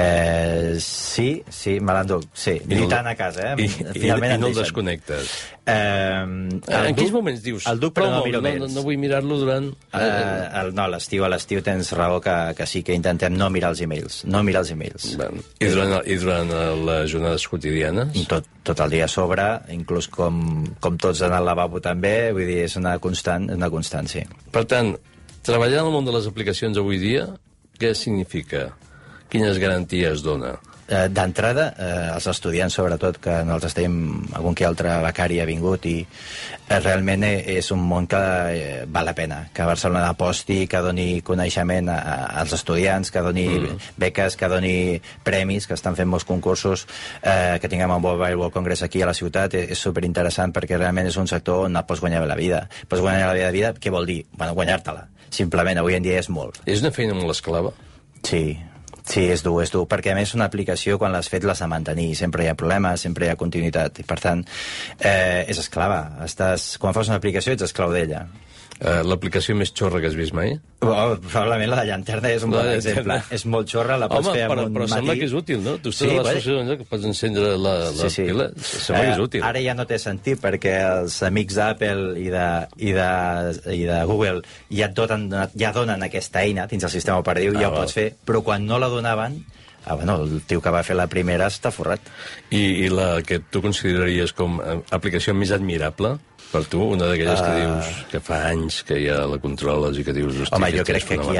Sí, me l'enduc, sí. Militant a casa, I no el desconnectes? En quins moments dius? El duc, però no miro mails. No vull mirar-lo durant... No, a l'estiu tens raó que sí que intentem no mirar els e-mails. No mirar els e-mails. I durant les jornades quotidianes? Tot el dia a sobre, inclús com tots en el lavabo també, vull dir, és una constant, sí. Per tant, treballar en el món de les aplicacions avui dia, què significa? Quines garanties dona? D'entrada, els estudiants, sobretot, que nosaltres tenim algun que altre becari ha vingut i realment és un món que val la pena, que Barcelona aposti, que doni coneixement als estudiants, que doni beques, que doni premis, que estan fent molts concursos, que tinguem un Mobile World Congress aquí a la ciutat, és superinteressant perquè realment és un sector on pots guanyar la vida. Pots guanyar la vida, què vol dir? Guanyar-te-la. Simplement, avui en dia és molt. És una feina molt esclava? Sí, és dur, perquè a més una aplicació quan l'has fet l'has de mantenir, sempre hi ha problemes, sempre hi ha continuïtat, i per tant és esclava. Quan fas una aplicació ets esclau d'ella. L'aplicació més xorra que has vist mai? Probablement la de llanterna és un bon exemple. És molt xorra, la pots fer amb un matí. Però sembla que és útil, no? Tu estàs a l'associació que pots encendre la pila, sembla que és útil. Ara ja no té sentit, perquè els amics d'Apple i de Google ja donen aquesta eina dins el sistema operatiu, ja ho pots fer, però quan no la donaven, el tio que va fer la primera està forrat. I la que tu consideraries com aplicació més admirable per tu, una d'aquelles que dius que fa anys que ja la controles i que dius... Home, jo crec que aquí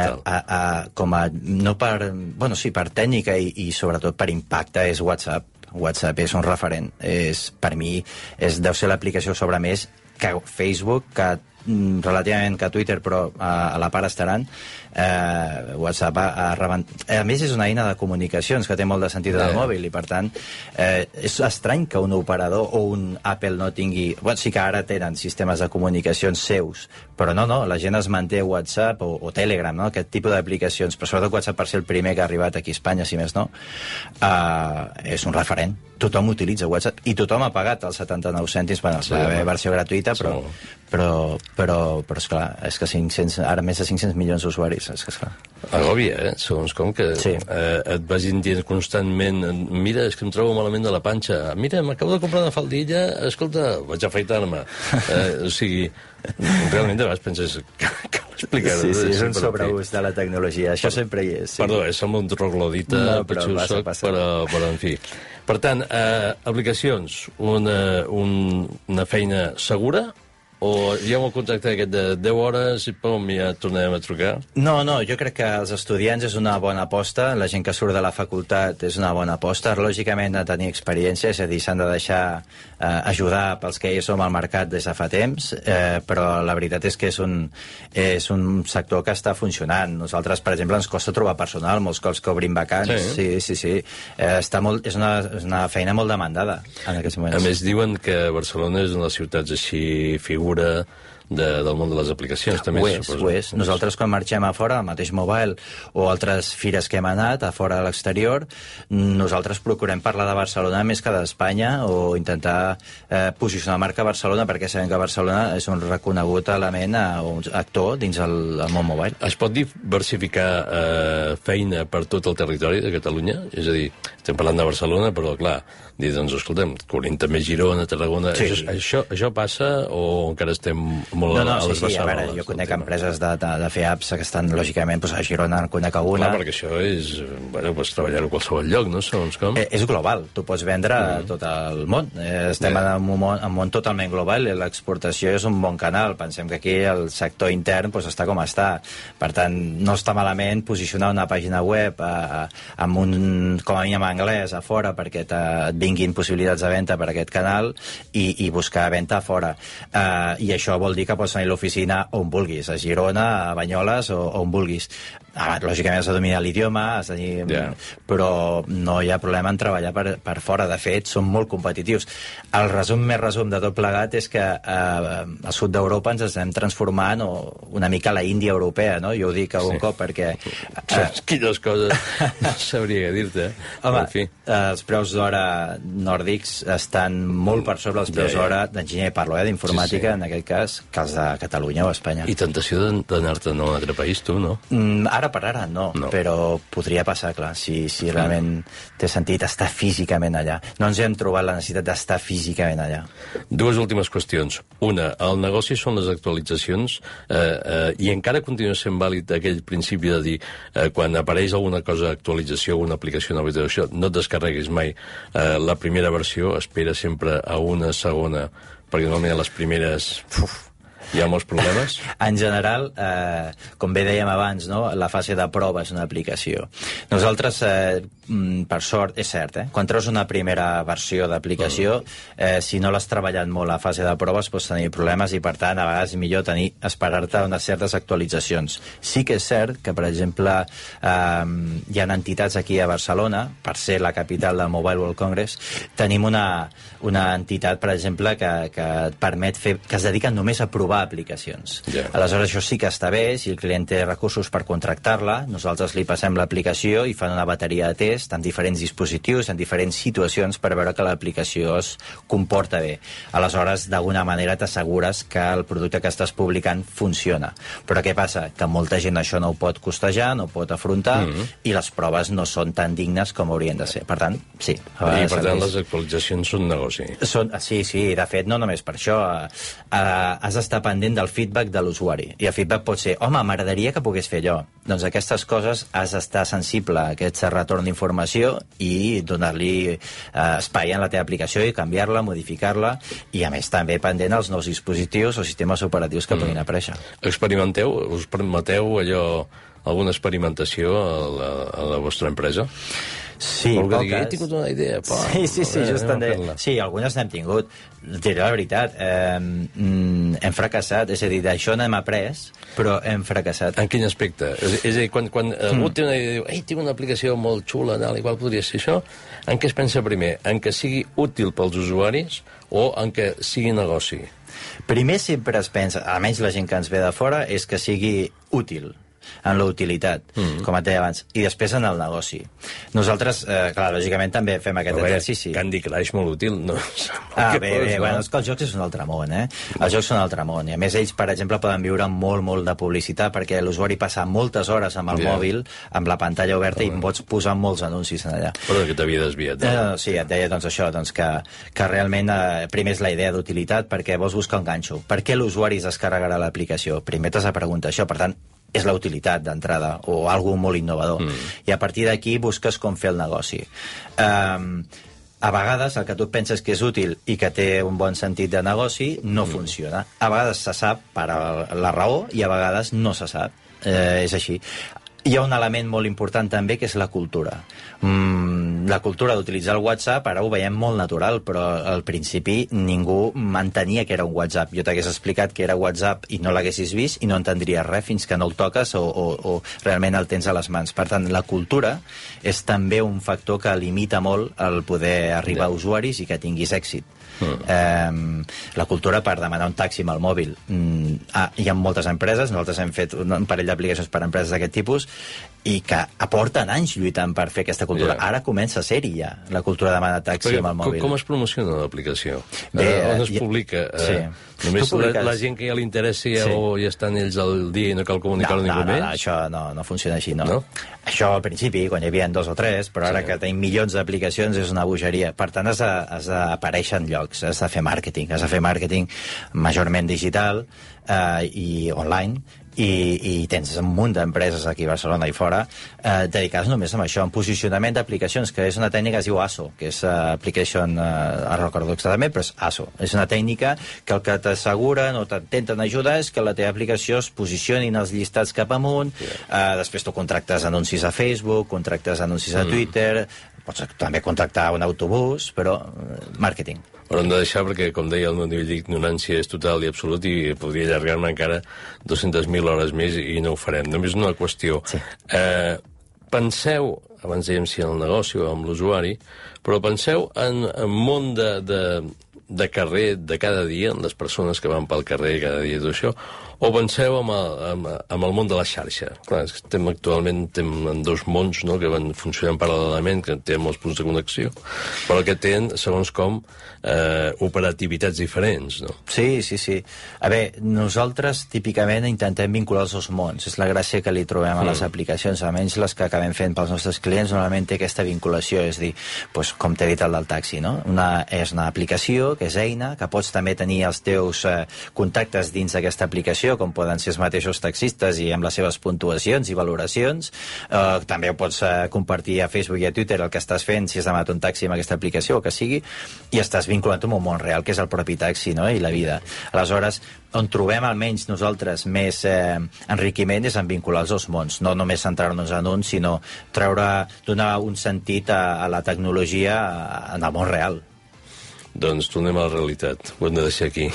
per tècnica i sobretot per impacte és WhatsApp. WhatsApp és un referent. Per mi deu ser l'aplicació sobre més que Facebook, que relativament que Twitter, però a la part estaran. WhatsApp a més és una eina de comunicacions que té molt de sentit del mòbil i per tant és estrany que un operador o un Apple no tingui... sí que ara tenen sistemes de comunicacions seus, però no, la gent es manté WhatsApp o Telegram, no? Aquest tipus d'aplicacions, però sobretot WhatsApp per ser el primer que ha arribat aquí a Espanya, si més no, és un referent. Tothom utilitza WhatsApp i tothom ha pagat els 79 cèntims, la versió gratuïta, però esclar, és que ara més de 500 milions d'usuaris, és que esclar. Agòbia, segons com que et vagin dient constantment mira, és que em trobo malament de la panxa, mira, m'acabo de comprar una faldilla, escolta, vaig a afaitar-me. O sigui, realment de vegades penses que l'explicar. Sí, és un sobreús de la tecnologia, això sempre hi és. Perdó, som un troglodita, però en fi. Per tant, aplicacions, una feina segura O hi ha un contracte aquest de 10 hores i pum, ja tornarem a trucar? No, jo crec que els estudiants és una bona aposta, la gent que surt de la facultat és una bona aposta, lògicament a tenir experiència, és a dir, s'han de deixar ajudar pels que ja som al mercat des de fa temps, però la veritat és que és un sector que està funcionant. Nosaltres, per exemple, ens costa trobar personal, molts cops que obrim vacants. Sí. És una feina molt demandada en aquests moments. A més, diuen que Barcelona és una de les ciutats així figura del món de les aplicacions, també. Ho és. Nosaltres, quan marxem a fora, al mateix Mobile o altres fires que hem anat, a fora a l'exterior, nosaltres procurem parlar de Barcelona més que d'Espanya o intentar posicionar la marca Barcelona, perquè sabem que Barcelona és un reconegut element, un actor dins el món mobile. Es pot diversificar feina per tot el territori de Catalunya? És a dir, estem parlant de Barcelona, però, clar, dir, doncs, escolta'm, cobrim també Girona, Tarragona... Sí. Això passa o encara estem molt a les bessades? A veure, jo conec empreses de fer apps que estan, lògicament, a Girona en conec alguna. Clar, perquè això és... Bueno, pots treballar a qualsevol lloc, no? Segons com. És global, tu pots vendre a tot el món. Estem en un món totalment global i l'exportació és un bon canal. Pensem que aquí el sector intern està com està. Per tant, no està malament posicionar una pàgina web amb un, com a mínim, anglès a fora perquè et vinguin possibilitats de venda per aquest canal i buscar venda a fora. I això vol dir que pots tenir l'oficina on vulguis, a Girona, a Banyoles o on vulguis. Lògicament has de dominar l'idioma, però no hi ha problema en treballar per fora. De fet, són molt competitius. El resum més resum de tot plegat és que al sud d'Europa ens estem transformant una mica a la Índia europea, no? Jo ho dic algun cop perquè... Quines coses no sabria dir-te. Home, els preus d'hora nòrdics estan molt per sobre els preus d'hora d'enginyer, parlo d'informàtica, en aquest cas, que els de Catalunya o Espanya. I tentació d'anar-te'n a un altre país, tu, no? Ara per ara no, però podria passar, clar, si realment té sentit estar físicament allà. No ens hem trobat la necessitat d'estar físicament allà. Dues últimes qüestions. Una, el negoci són les actualitzacions i encara continua sent vàlid aquell principi de dir quan apareix alguna cosa, actualització, alguna aplicació nova, no et descarreguis mai la primera versió, espera sempre a una segona, perquè normalment a les primeres... Hi ha molts problemes? En general, com bé dèiem abans, la fase de prova és una aplicació. Nosaltres, per sort, és cert, quan treus una primera versió d'aplicació, si no l'has treballat molt a fase de proves, pots tenir problemes i, per tant, a vegades és millor esperar-te unes certes actualitzacions. Sí que és cert que, per exemple, hi ha entitats aquí a Barcelona, per ser la capital del Mobile World Congress, tenim una entitat, per exemple, que et permet fer, que es dedica només a provar aplicacions. Aleshores, això sí que està bé, si el client té recursos per contractar-la, nosaltres li passem l'aplicació i fan una bateria de test en diferents dispositius, en diferents situacions, per veure que l'aplicació es comporta bé. Aleshores, d'alguna manera t'assegures que el producte que estàs publicant funciona. Però què passa? Que molta gent això no ho pot costejar, no ho pot afrontar, i les proves no són tan dignes com haurien de ser. Per tant, sí. I per tant, les actualitzacions són negoci. Sí, de fet, no només per això. Has d'estar pendent del feedback de l'usuari. I el feedback pot ser, home, m'agradaria que pogués fer allò. Doncs aquestes coses has d'estar sensible a aquest retorn d'informació i donar-li espai en la teva aplicació i canviar-la, modificar-la, i a més també pendent als nous dispositius o sistemes operatius que puguin aparèixer. Experimenteu? Us permeteu alguna experimentació a la vostra empresa? Sí, poques. He tingut una idea. Sí, justament. Sí, algunes n'hem tingut. Diré la veritat, hem fracassat, és a dir, d'això n'hem après, però hem fracassat. En quin aspecte? És a dir, quan algú té una idea i diu, tinc una aplicació molt xula, igual podria ser això, en què es pensa primer? En què sigui útil pels usuaris o en què sigui negoci? Primer sempre es pensa, almenys la gent que ens ve de fora, és que sigui útil, en la utilitat, com et deia abans, i després en el negoci. Nosaltres, clar, lògicament també fem aquest exercici. Candy Crush molt útil, no? Bueno, és que els jocs és un altre món, Els jocs són un altre món, i a més ells, per exemple, poden viure molt de publicitat, perquè l'usuari passa moltes hores amb el mòbil, amb la pantalla oberta, i pots posar molts anuncis en allà. Però que t'havia desviat. Sí, et deia això, que realment primer és la idea d'utilitat, perquè vols buscar un ganxo. Per què l'usuari es descarregarà l'aplicació? Primer t'has de preguntar això, per tant, és la utilitat d'entrada o alguna molt innovador. I a partir d'aquí busques com fer el negoci. A vegades el que tu penses que és útil i que té un bon sentit de negoci no funciona. A vegades se sap per la raó i a vegades no se sap. És així. Hi ha un element molt important també, que és la cultura. La cultura d'utilitzar el WhatsApp, ara ho veiem molt natural, però al principi ningú entenia que era un WhatsApp. Jo t'hagués explicat que era WhatsApp i no l'haguessis vist i no entendries res fins que no el toques o realment el tens a les mans. Per tant, la cultura és també un factor que limita molt el poder arribar a usuaris i que tinguis èxit. La cultura per demanar un taxi amb el mòbil. Hi ha moltes empreses, nosaltres hem fet un parell d'aplicacions per a empreses d'aquest tipus i que aporten anys lluitant per fer aquesta cultura. Ara comença a ser-hi ja la cultura de demanar taxi amb el mòbil. Com es promociona l'aplicació? On es publica? Només la gent que ja li interessa ja estan ells al dia i no cal comunicar-ho ningú més? No, això no funciona així, no. Això al principi, quan hi havia 2 o 3, però ara que tenim milions d'aplicacions és una bogeria. Per tant, has d'aparèixer en llocs, has de fer màrqueting majorment digital i online, i tens un munt d'empreses aquí a Barcelona i fora dedicades només a això, en posicionament d'aplicacions, que és una tècnica que es diu ASO, que és Application, ara recordo exactament, però és ASO. És una tècnica que el que t'asseguren o t'intenten ajudar és que la teva aplicació es posicioni en els llistats cap amunt, després tu contractes anuncis a Facebook, contractes anuncis a Twitter, pots també contractar un autobús, però màrqueting. Però hem de deixar perquè, com deia, el meu nivell d'ignorància és total i absolut i podria allargar-me encara 200.000 hores més i no ho farem. Només una qüestió. Penseu, abans dèiem si en el negoci o amb l'usuari, però penseu en un món de carrer de cada dia, en les persones que van pel carrer cada dia i tot això, o penseu amb el món de la xarxa. Clar, actualment en 2 mons que van funcionant paral·lelament, que tenen molts punts de connexió, però que tenen, segons com, operativitats diferents, no? Sí. A veure, nosaltres típicament intentem vincular els 2 mons. És la gràcia que li trobem a les aplicacions, almenys les que acabem fent pels nostres clients, normalment té aquesta vinculació, és dir, com t'he dit el del taxi, no? És una aplicació, que és eina, que pots també tenir els teus contactes dins d'aquesta aplicació, com poden ser els mateixos taxistes i amb les seves puntuacions i valoracions. També ho pots compartir a Facebook i a Twitter el que estàs fent, si has demanat un taxi amb aquesta aplicació o que sigui, i estàs vinculant amb un món real, que és el propi taxi, no? I la vida. Aleshores, on trobem almenys nosaltres més enriquiment és en vincular els 2 mons, no només centrar-nos en un, sinó donar un sentit a la tecnologia en el món real. Doncs tornem a la realitat. Ho hem de deixar aquí.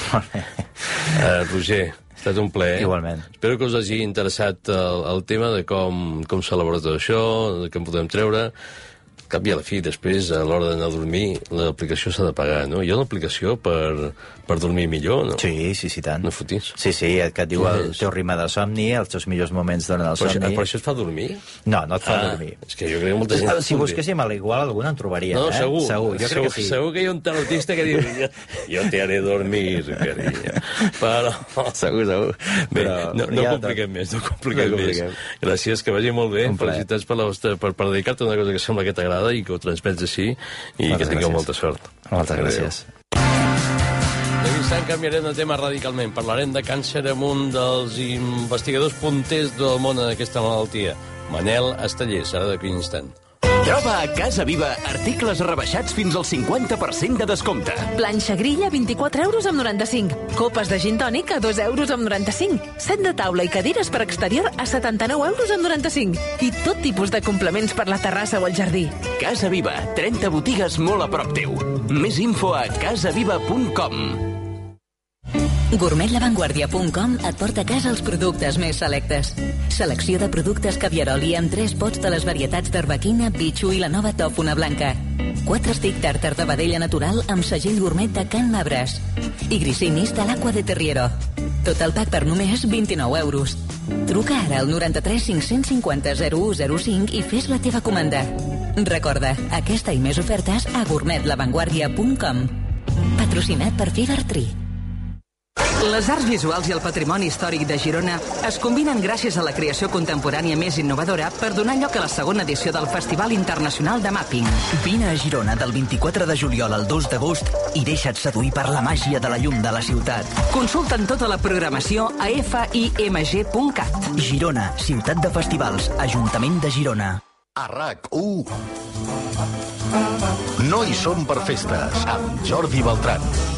Roger, ha estat un plaer. Igualment. Espero que us hagi interessat el tema de com s'elabora tot això, de què en podem treure. Cap i a la fi, després, a l'hora d'anar a dormir, l'aplicació s'ha de pagar, no? Hi ha una aplicació per dormir millor, no? Sí, tant. No fotis? Sí, que et diu el teu ritme de somni, els teus millors moments durant el somni. Però això et fa dormir? No et fa dormir. És que jo crec que molta gent... Si busquéssim a l'igual, alguna en trobaríem, no, segur. Jo crec que sí. Segur que hi ha un tarotista que diu jo te haré dormir, carinyo. Però... Segur. Bé, no compliquem més, Gràcies, que vagi molt bé. Felicitats per dedicar-te a una cosa que sembla que t'agrada i que ho transmets així i que tingueu molta sort. Moltes gràcies. D'aquí instant canviarem de tema radicalment. Parlarem de càncer amb un dels investigadors punters del món en aquesta malaltia, Manel Estellers, ara d'aquí instant. Troba a Casa Viva articles rebaixats fins al 50% de descompte. Planxa grilla, 24 euros amb 95. Copes de gin tònic a 2 euros amb 95. Set de taula i cadires per exterior a 79 euros amb 95. I tot tipus de complements per la terrassa o el jardí. Casa Viva, 30 botigues molt a prop teu. Més info a casaviva.com. Gourmetlavanguardia.com et porta a casa els productes més selectes. Selecció de productes Caviaroli amb 3 pots de les varietats d'arbequina, bitxo i la nova tòfona blanca. 4 stick tàrtar de vedella natural amb segell gourmet de Can Mabres. I grisinis de l'Aqua de Terriero. Tot el pack per només 29 euros. Truca ara al 93 550 0105 i fes la teva comanda. Recorda, aquesta i més ofertes a gourmetlavanguardia.com. Patrocinat per Fever Tree. Les arts visuals i el patrimoni històric de Girona es combinen gràcies a la creació contemporània més innovadora per donar lloc a la segona edició del Festival Internacional de Mapping. Vine a Girona del 24 de juliol al 2 d'agost i deixa't seduir per la màgia de la llum de la ciutat. Consulta'n tota la programació a fimg.cat. Girona, ciutat de festivals, Ajuntament de Girona. A RAC1 no hi som per festes, amb Jordi Beltran.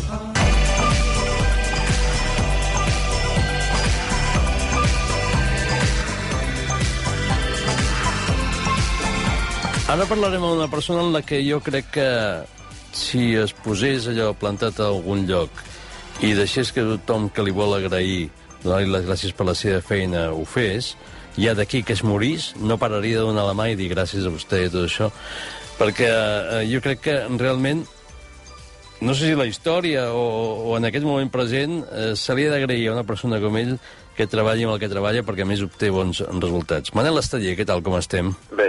Ara parlarem amb una persona en la que jo crec que si es posés allò plantat a algun lloc i deixés que tothom que li vol agrair, donar-li les gràcies per la seva feina, ho fes, ja d'aquí que es morís, no pararia de donar la mà i dir gràcies a vostè i tot això. Perquè jo crec que realment, no sé si la història o en aquest moment present, se li ha d'agrair a una persona com ell que treballi amb el que treballa perquè a més obté bons resultats. Manel Esteller, què tal, com estem? Bé.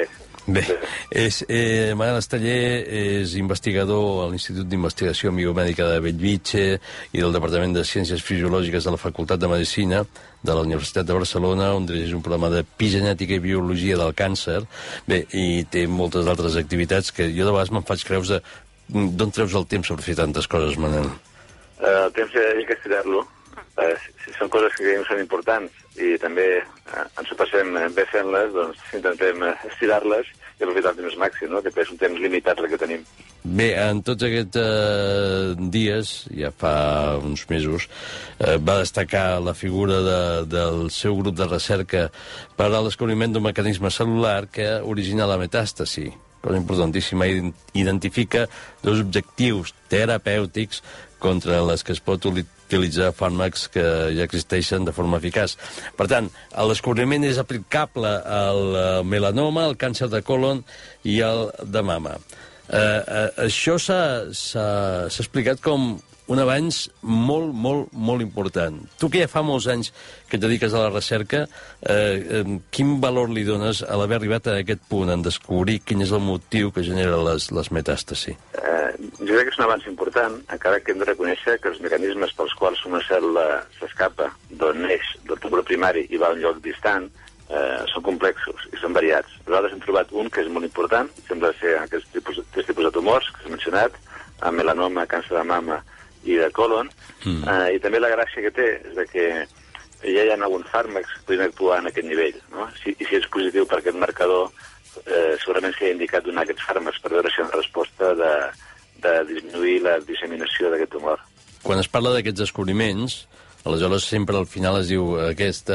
Manel Esteller és investigador a l'Institut d'Investigació Biomèdica de Bellvitge i del Departament de Ciències Fisiològiques de la Facultat de Medicina de la Universitat de Barcelona, on dirigeix un programa d'epigenètica i biologia del càncer. Bé, i té moltes altres activitats que jo de vegades me'n faig creus de d'on treus el temps per fer tantes coses, Manel? El temps hi ha que estirar-lo. Si són coses que creiem són importants i també ens ho passem bé fent-les, doncs intentem estirar-les i aprofitar el temps màxim, no? Que és un temps limitat el que tenim. Bé, en tots aquests dies, ja fa uns mesos, va destacar la figura del seu grup de recerca per al descobriment d'un mecanisme cel·lular que origina la metàstasi. Cosa importantíssima, identifica dos objectius terapèutics contra les que es pot utilitzar fàrmacs que ja existeixen de forma eficaç. Per tant, el descobriment és aplicable al melanoma, al càncer de colon i al de mama. Això s'ha explicat com un avanç molt, molt, molt important. Tu que ja fa molts anys que et dediques a la recerca, quin valor li dones a l'haver arribat a aquest punt, en descobrir quin és el motiu que genera les metàstasi? Jo crec que és un avanç important, encara que hem de reconèixer que els mecanismes pels quals una cèl·lula s'escapa d'on neix, del tumor primari, i va a un lloc distant, són complexos i són variats. Nosaltres hem trobat un que és molt important, sembla ser aquests tres tipus de tumors que s'ha mencionat, amb melanoma, càncer de mama i de colon, i també la gràcia que té és que ja hi ha alguns fàrmacs que podrien actuar en aquest nivell, no? I si és positiu per aquest marcador, segurament s'ha indicat donar aquests fàrmacs per veure si hi ha una resposta de disminuir la disseminació d'aquest tumor. Quan es parla d'aquests descobriments, aleshores sempre al final es diu aquests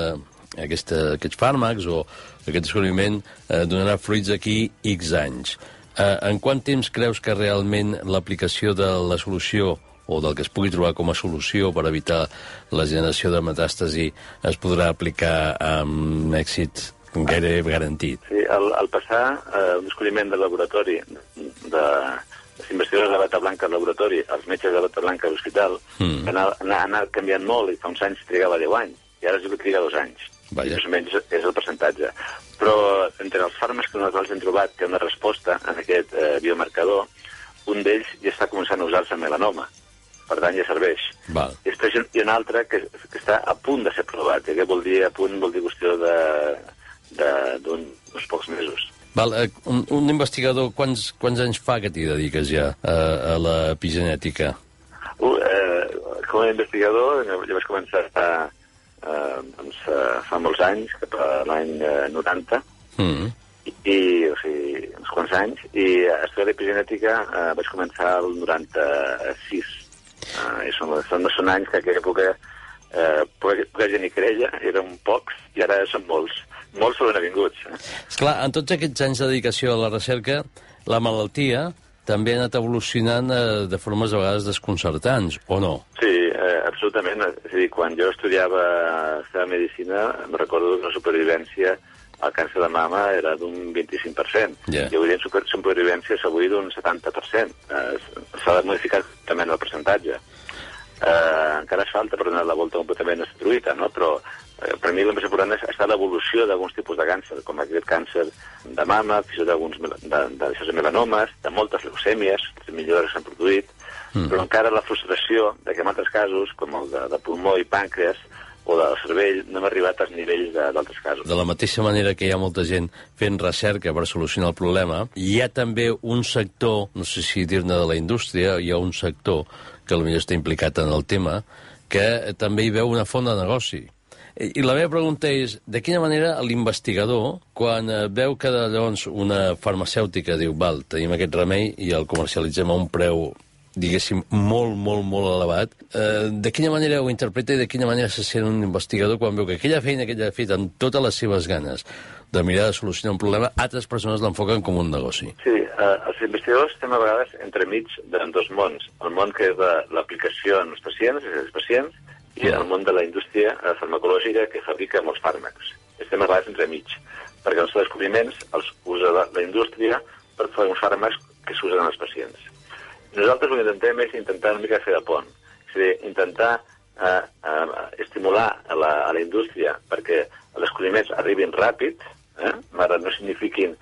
fàrmacs o aquest descobriment donarà fruits d'aquí X anys. En quant temps creus que realment l'aplicació de la solució o del que es pugui trobar com a solució per evitar la generació de metàstasi es podrà aplicar amb èxit gairebé garantit? Sí, al passar un descobriment del laboratori de les investigadors de bata blanca al laboratori, els metges de bata blanca a l'hospital, han anat canviant molt i fa uns anys trigava 10 anys i ara es diu que triga 2 anys. Vaja. Més o menys és el percentatge. Però entre els fàrmacs que nosaltres hem trobat que hi ha una resposta en aquest biomarcador, un d'ells ja està començant a usar-se en melanoma. Per tant, ja serveix. Val. I després hi ha un altre que està a punt de ser provat. I què vol dir a punt? Vol dir qüestió d'uns pocs mesos. Val, un investigador, quants anys fa que t'hi dediques ja a l'epigenètica? Com a investigador, jo vaig començar fa molts anys, cap a l'any 90, o sigui, uns quants anys, i a estudiar l'epigenètica vaig començar el 96. I són anys que en aquella època poca gent hi creia, eren pocs, i ara són molts sobrevinguts. Esclar, en tots aquests anys de dedicació a la recerca, la malaltia també ha anat evolucionant de formes a vegades desconcertants, o no? Sí, absolutament. És a dir, quan jo estudiava medicina, em recordo que la supervivència al càncer de mama era d'un 25%. Yeah. I avui en supervivència és avui d'un 70%. S'ha de modificar també el percentatge. Encara es falta per donar la volta completament destruïda, no? Però per mi el més important és estar l'evolució d'alguns tipus de càncer, com aquest càncer de mama, fins i tot de melanomes, de moltes leucèmies, de millores que s'han produït, però encara la frustració de que en altres casos, com el de pulmó i pàncreas, o del cervell, no hem arribat als nivells d'altres casos. De la mateixa manera que hi ha molta gent fent recerca per solucionar el problema, hi ha també un sector, no sé si dir-ne de la indústria, hi ha un sector que potser està implicat en el tema, que també hi veu una font de negoci. I la meva pregunta és, de quina manera l'investigador, quan veu que llavors una farmacèutica diu, val, tenim aquest remei i el comercialitzem a un preu, diguéssim, molt, molt, molt elevat, de quina manera ho interpreta i de quina manera se sent un investigador quan veu que aquella feina que ell ha fet amb totes les seves ganes de mirar de solucionar un problema, altres persones l'enfoquen com un negoci? Sí, els investigadors estem a vegades entremig de dos mons. El món que és l'aplicació en els pacients, i el món de la indústria farmacològica que fabrica molts fàrmacs. Estem a vegades entremig, perquè els descobriments els usa la indústria per fer uns fàrmacs que s'usen als pacients. Nosaltres el que intentem és intentar una mica fer de pont, és a dir, intentar estimular a la indústria perquè els descobriments arribin ràpid, malgrat no signifiquin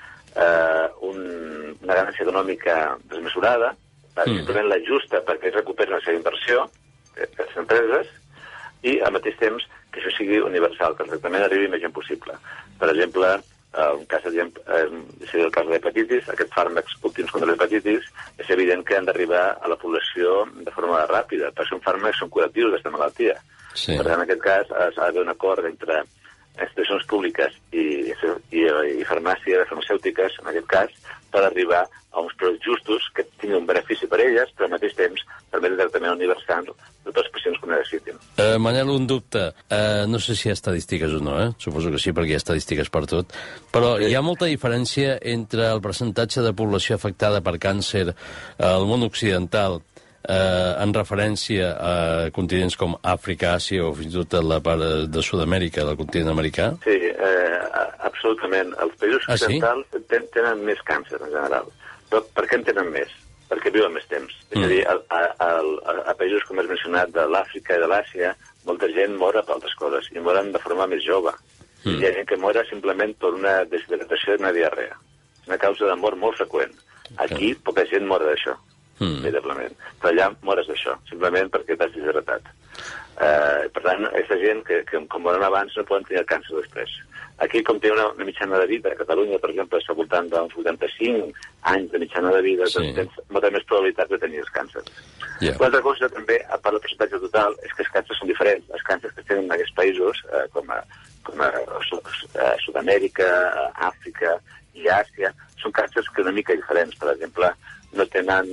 una ganància econòmica desmesurada, simplement la justa perquè es recuperi la seva inversió, les empreses, i al mateix temps que això sigui universal, que el tractament arribi més gent possible. Per exemple, en cas seria el cas de l'hepatitis, aquests fàrmacs últims contra l'hepatitis, és evident que han d'arribar a la població de forma ràpida, perquè són fàrmacs són curatius d'aquesta malaltia. Sí. Per tant, en aquest cas, s'ha d'haver un acord entre institucions públiques i farmàcia, farmacèutiques, en aquest cas, per arribar a uns preus justos que tinguin un benefici per elles, però al mateix temps permetre tractament universal de tots els pacients que ho necessitin. Manel, un dubte. No sé si hi ha estadístiques o no, suposo que sí, perquè hi ha estadístiques per tot, però hi ha molta diferència entre el percentatge de població afectada per càncer al món occidental en referència a continents com Àfrica, Àsia o fins i tot a la part de Sud-amèrica, del continent americà? Sí, absolutament. Els països occidentals tenen més càncer en general. Però per què en tenen més? Perquè viuen més temps. És a dir, a països com has mencionat de l'Àfrica i de l'Àsia, molta gent mora per altres coses i moren de forma més jove. Hi ha gent que mora simplement per una deshidratació i una diarrea. És una causa de mort molt freqüent. Aquí poca gent mora d'això. Veritablement. Però allà mores d'això, simplement perquè t'has deshidratat. Per tant, aquesta gent que com moren abans no poden tenir el càncer després. Aquí, com té una mitjana de vida, a Catalunya, per exemple, està al voltant d'uns 85 anys de mitjana de vida, doncs tens molta més probabilitat de tenir els càncers. L'altra cosa també, a part del percentatge total, és que els càncers són diferents. Els càncers que tenen en aquests països, com a Sud-amèrica, Àfrica i Àsia, són càncers que una mica diferents. Per exemple, no tenen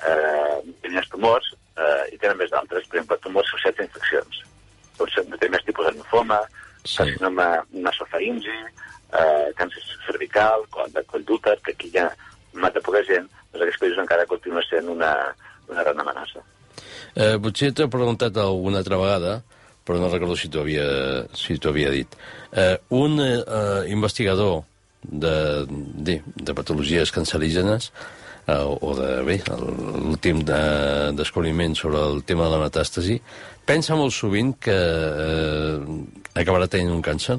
tumors i tenen més d'altres. Per exemple, tumors associats a infeccions. Té més tipus de linfoma, carcinoma nasofaringi, càncer cervical, de coll d'úter, que aquí ja mata poca gent, doncs aquests països encara continua sent una gran amenaça. Potser t'he preguntat alguna altra vegada, però no recordo si t'ho havia dit. Un investigador de patologies cancerígenes o l'últim descobriment sobre el tema de la metàstasi, pensa molt sovint que acabarà tenint un càncer?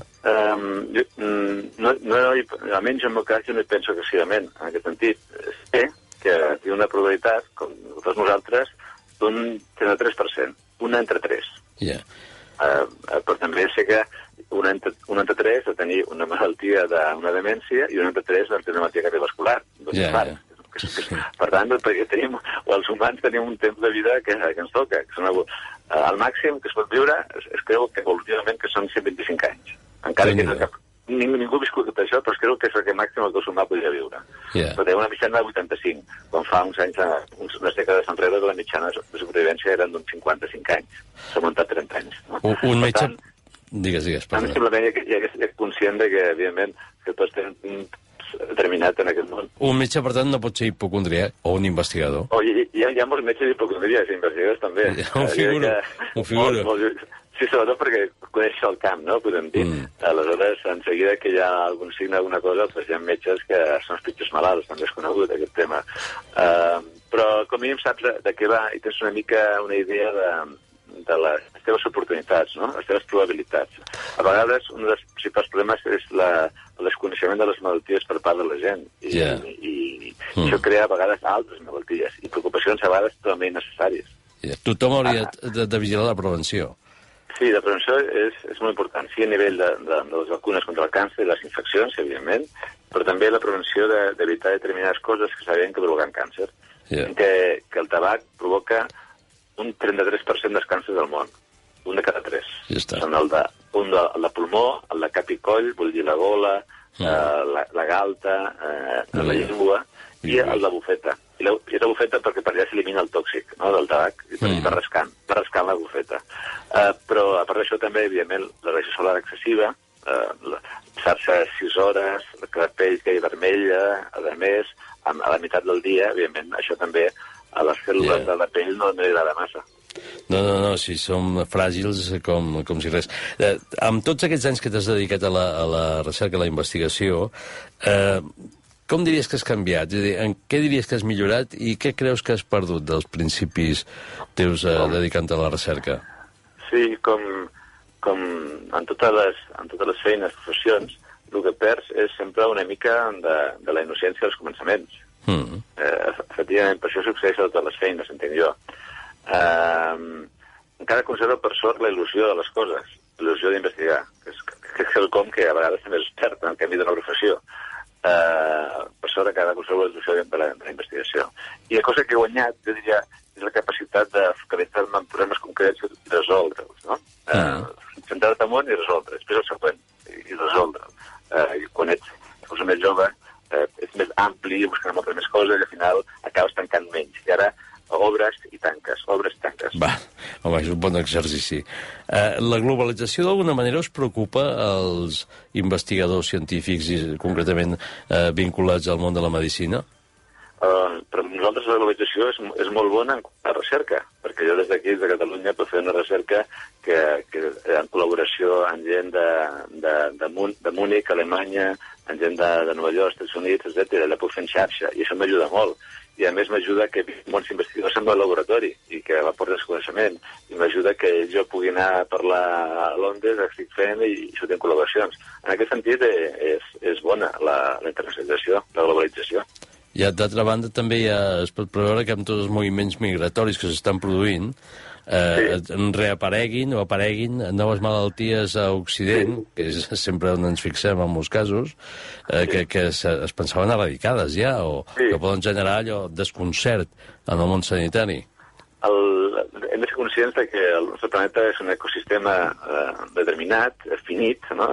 Almenys en el meu cas jo no hi penso excessivament, en aquest sentit. Sé que té una probabilitat, com tots nosaltres, d'un 33%, una entre 3. Però també sé que una entre 3 de tenir una malaltia d'una demència i una entre 3 de tenir una malaltia cardiovascular. Per tant, els humans tenim un temps de vida que ens toca. El màxim que es pot viure es creu que evolutivament que són 125 anys. Encara que ningú ha viscut tot això, però es creu que és el màxim el que el humà podria viure. Però té una mitjana de 85. Quan fa uns anys, unes dècades enrere, la mitjana de supervivència eren d'uns 55 anys. S'ha augmentat 30 anys. Un metge... Digues, perdó. Simplement ja és conscient que, evidentment, que tots tenen determinat en aquest món. Un metge, per tant, no pot ser hipocondriac o un investigador? Hi ha molts metges hipocondriacs i investigadors, també. Ho figuro. Sí, sobretot perquè coneix el camp, no?, podem dir. Aleshores, en seguida que hi ha algun signe, alguna cosa, doncs hi ha metges que són els pitjors malalts, també és conegut aquest tema. Però, com a mínim, saps de què va i tens una mica una idea de les teves oportunitats, no?, les teves probabilitats. A vegades, un dels principals problemes és el desconeixement de les malalties per part de la gent. I això crea a vegades altres malalties i preocupacions a vegades totalment necessàries. Tothom hauria de vigilar la prevenció. Sí, la prevenció és molt important, sí a nivell de les vacunes contra el càncer i les infeccions, evidentment, però també la prevenció d'evitar determinades coses que sabem que provoquen càncer. Que el tabac provoca un 33% dels càncers del món, un de cada 3. Són el de un de pulmó, el de cap i coll, vull dir la gola, la galta, la llengua, i el de bufeta. I la bufeta perquè per allà s'elimina el tòxic, no?, del tabac, i va rascant la bufeta. Però a part d'això també, evidentment, la radiació solar excessiva, passar-se 6 hores, la pell que hi vermella, a més, a la meitat del dia, evidentment, això també a les cèl·lules de la pell no li agrada massa. No, si som fràgils com si res. Amb tots aquests anys que t'has dedicat a la recerca, a la investigació, com diries que has canviat? És a dir, en què diries que has millorat i què creus que has perdut dels principis teus dedicant-te a la recerca? Sí, com en totes les feines, professions, el que perds és sempre una mica de la innocència dels començaments. Efectivament, per això succeeix a totes les feines, entenc jo. Encara conserva per sort la il·lusió de les coses, il·lusió d'investigar, que és quelcom que a vegades també es perd en el canvi de la professió. Per sort encara conserva la il·lusió de la investigació. I la cosa que he guanyat, jo diria, és la capacitat de focalitzar-me en problemes concrets i resoldre'ls, no? Centrar-te amunt i resoldre, després el següent, i resoldre'l. Quan ets més jove, ets més ampli, buscarà moltes més coses i al final acabes tancant menys. I ara obres i tanques. Va, home, és un bon exercici. La globalització d'alguna manera us preocupa als investigadors científics i concretament vinculats al món de la medicina? Per nosaltres la globalització és molt bona en la recerca, perquè jo des d'aquí, des de Catalunya, puc fer una recerca que en col·laboració amb gent de Múnich, Alemanya, amb gent de Nova York, Estats Units, etc. La puc fer en xarxa, i això m'ajuda molt. I a més m'ajuda que molts investigadors en el laboratori i que m'aporta coneixement, i m'ajuda que jo pugui anar a parlar a Londres, estic fent i sortim col·laboracions. En aquest sentit és bona la internacionalització, la globalització. I d'altra banda també es pot preveure que amb tots els moviments migratoris que s'estan produint reapareguin o apareguin noves malalties a Occident, que és sempre on ens fixem en molts casos, que es pensaven eradicades ja, o que poden generar allò desconcert en el món sanitari. Hem de ser conscients que el nostre planeta és un ecosistema determinat, finit, no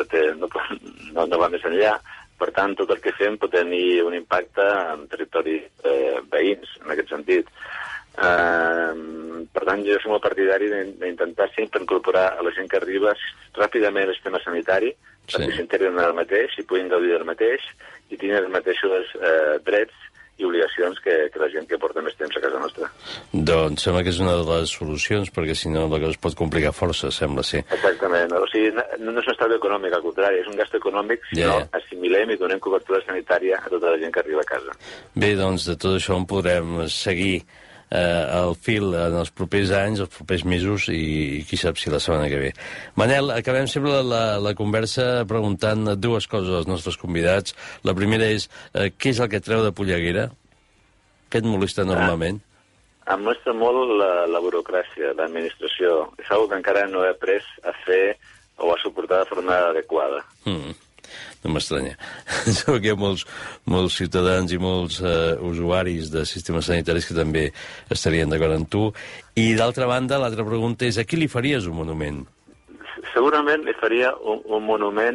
va més enllà. Per tant, tot el que fem pot tenir un impacte en territoris veïns, en aquest sentit. Per tant, jo soc molt partidari d'intentar sempre incorporar a la gent que arriba ràpidament al sistema sanitari, perquè s'integrin en el mateix, i puguin gaudir del mateix, i tinguin els mateixos drets i obligacions que la gent que porta més temps a casa nostra. Doncs sembla que és una de les solucions, perquè si no la cosa es pot complicar força, sembla ser. Exactament. O sigui, no és un estalvi econòmic, al contrari, és un gast econòmic si no assimilem i donem cobertura sanitària a tota la gent que arriba a casa. Bé, doncs de tot això en podrem seguir el fil en els propers anys, els propers mesos i qui sap si la setmana que ve. Manel, acabem sempre la conversa preguntant dues coses als nostres convidats. La primera és, què és el que et treu de polleguera? Què et molesta normalment? Em molesta molt la burocràcia, l'administració. És una que encara no he après a fer o a suportar de forma adequada. No m'estranya. Segur que hi ha molts ciutadans i molts usuaris de sistemes sanitaris que també estarien d'acord amb tu. I d'altra banda, l'altra pregunta és, a qui li faries un monument? Segurament li faria un monument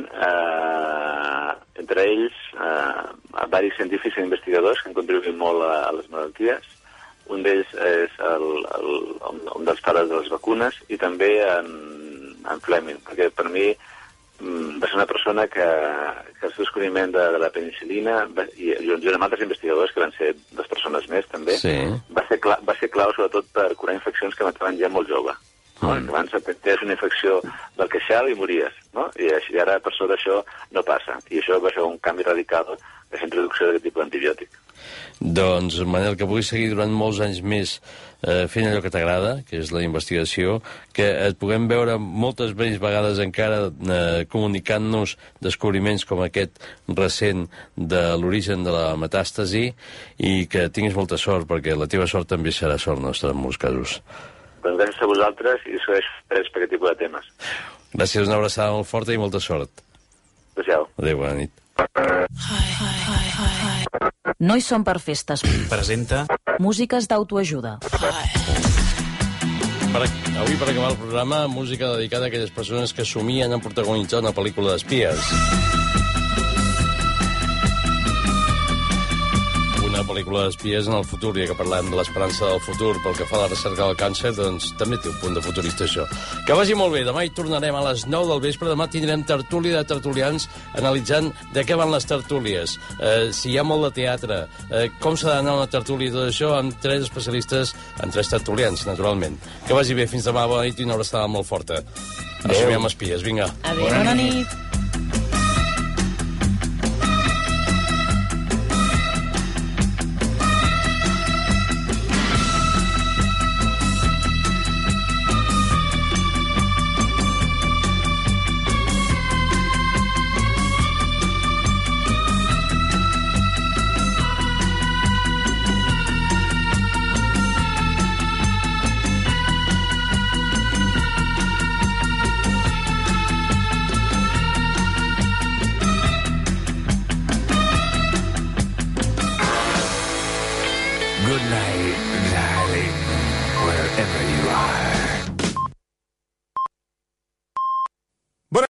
entre ells a diversos científics i investigadors que han contribuït molt a les malalties. Un d'ells és un dels pares de les vacunes i també en Fleming, perquè per mi va ser una persona que el seu descobriment de la penicil·lina i amb altres investigadors, que van ser 2 persones més també, va ser clau sobretot per curar infeccions que mataven ja molt jove. Abans tenies una infecció del queixal i mories, no? I ara per sort això no passa, i això va ser un canvi radical de la introducció d'aquest tipus d'antibiòtic. Doncs, Manel, que puguis seguir durant molts anys més fent allò que t'agrada, que és la investigació, que et puguem veure moltes vegades encara comunicant-nos descobriments com aquest recent de l'origen de la metàstasi, i que tinguis molta sort, perquè la teva sort també serà sort nostra en molts casos. Doncs gràcies a vosaltres i segueix per aquest tipus de temes. Gràcies, una abraçada molt forta i molta sort. Adéu. Adéu, bona nit. No hi som per festes. Presenta músiques d'autoajuda. Avui, per acabar el programa, música dedicada a aquelles persones que somien en protagonitzar una pel·lícula d'espies. Una pel·lícula d'espies en el futur, ja que parlem de l'esperança del futur pel que fa a la recerca del càncer, doncs també té un punt de futurista, això. Que vagi molt bé. Demà hi tornarem a les 9 del vespre. Demà tindrem tertúlia de tertulians analitzant de què van les tertúlies, si hi ha molt de teatre, com s'ha d'anar a una tertúlia i tot això, amb 3 especialistes, amb 3 tertulians, naturalment. Que vagi bé. Fins demà. Bona nit i una abraçada molt forta. Assumim espies. Vinga. Adéu. Bona nit.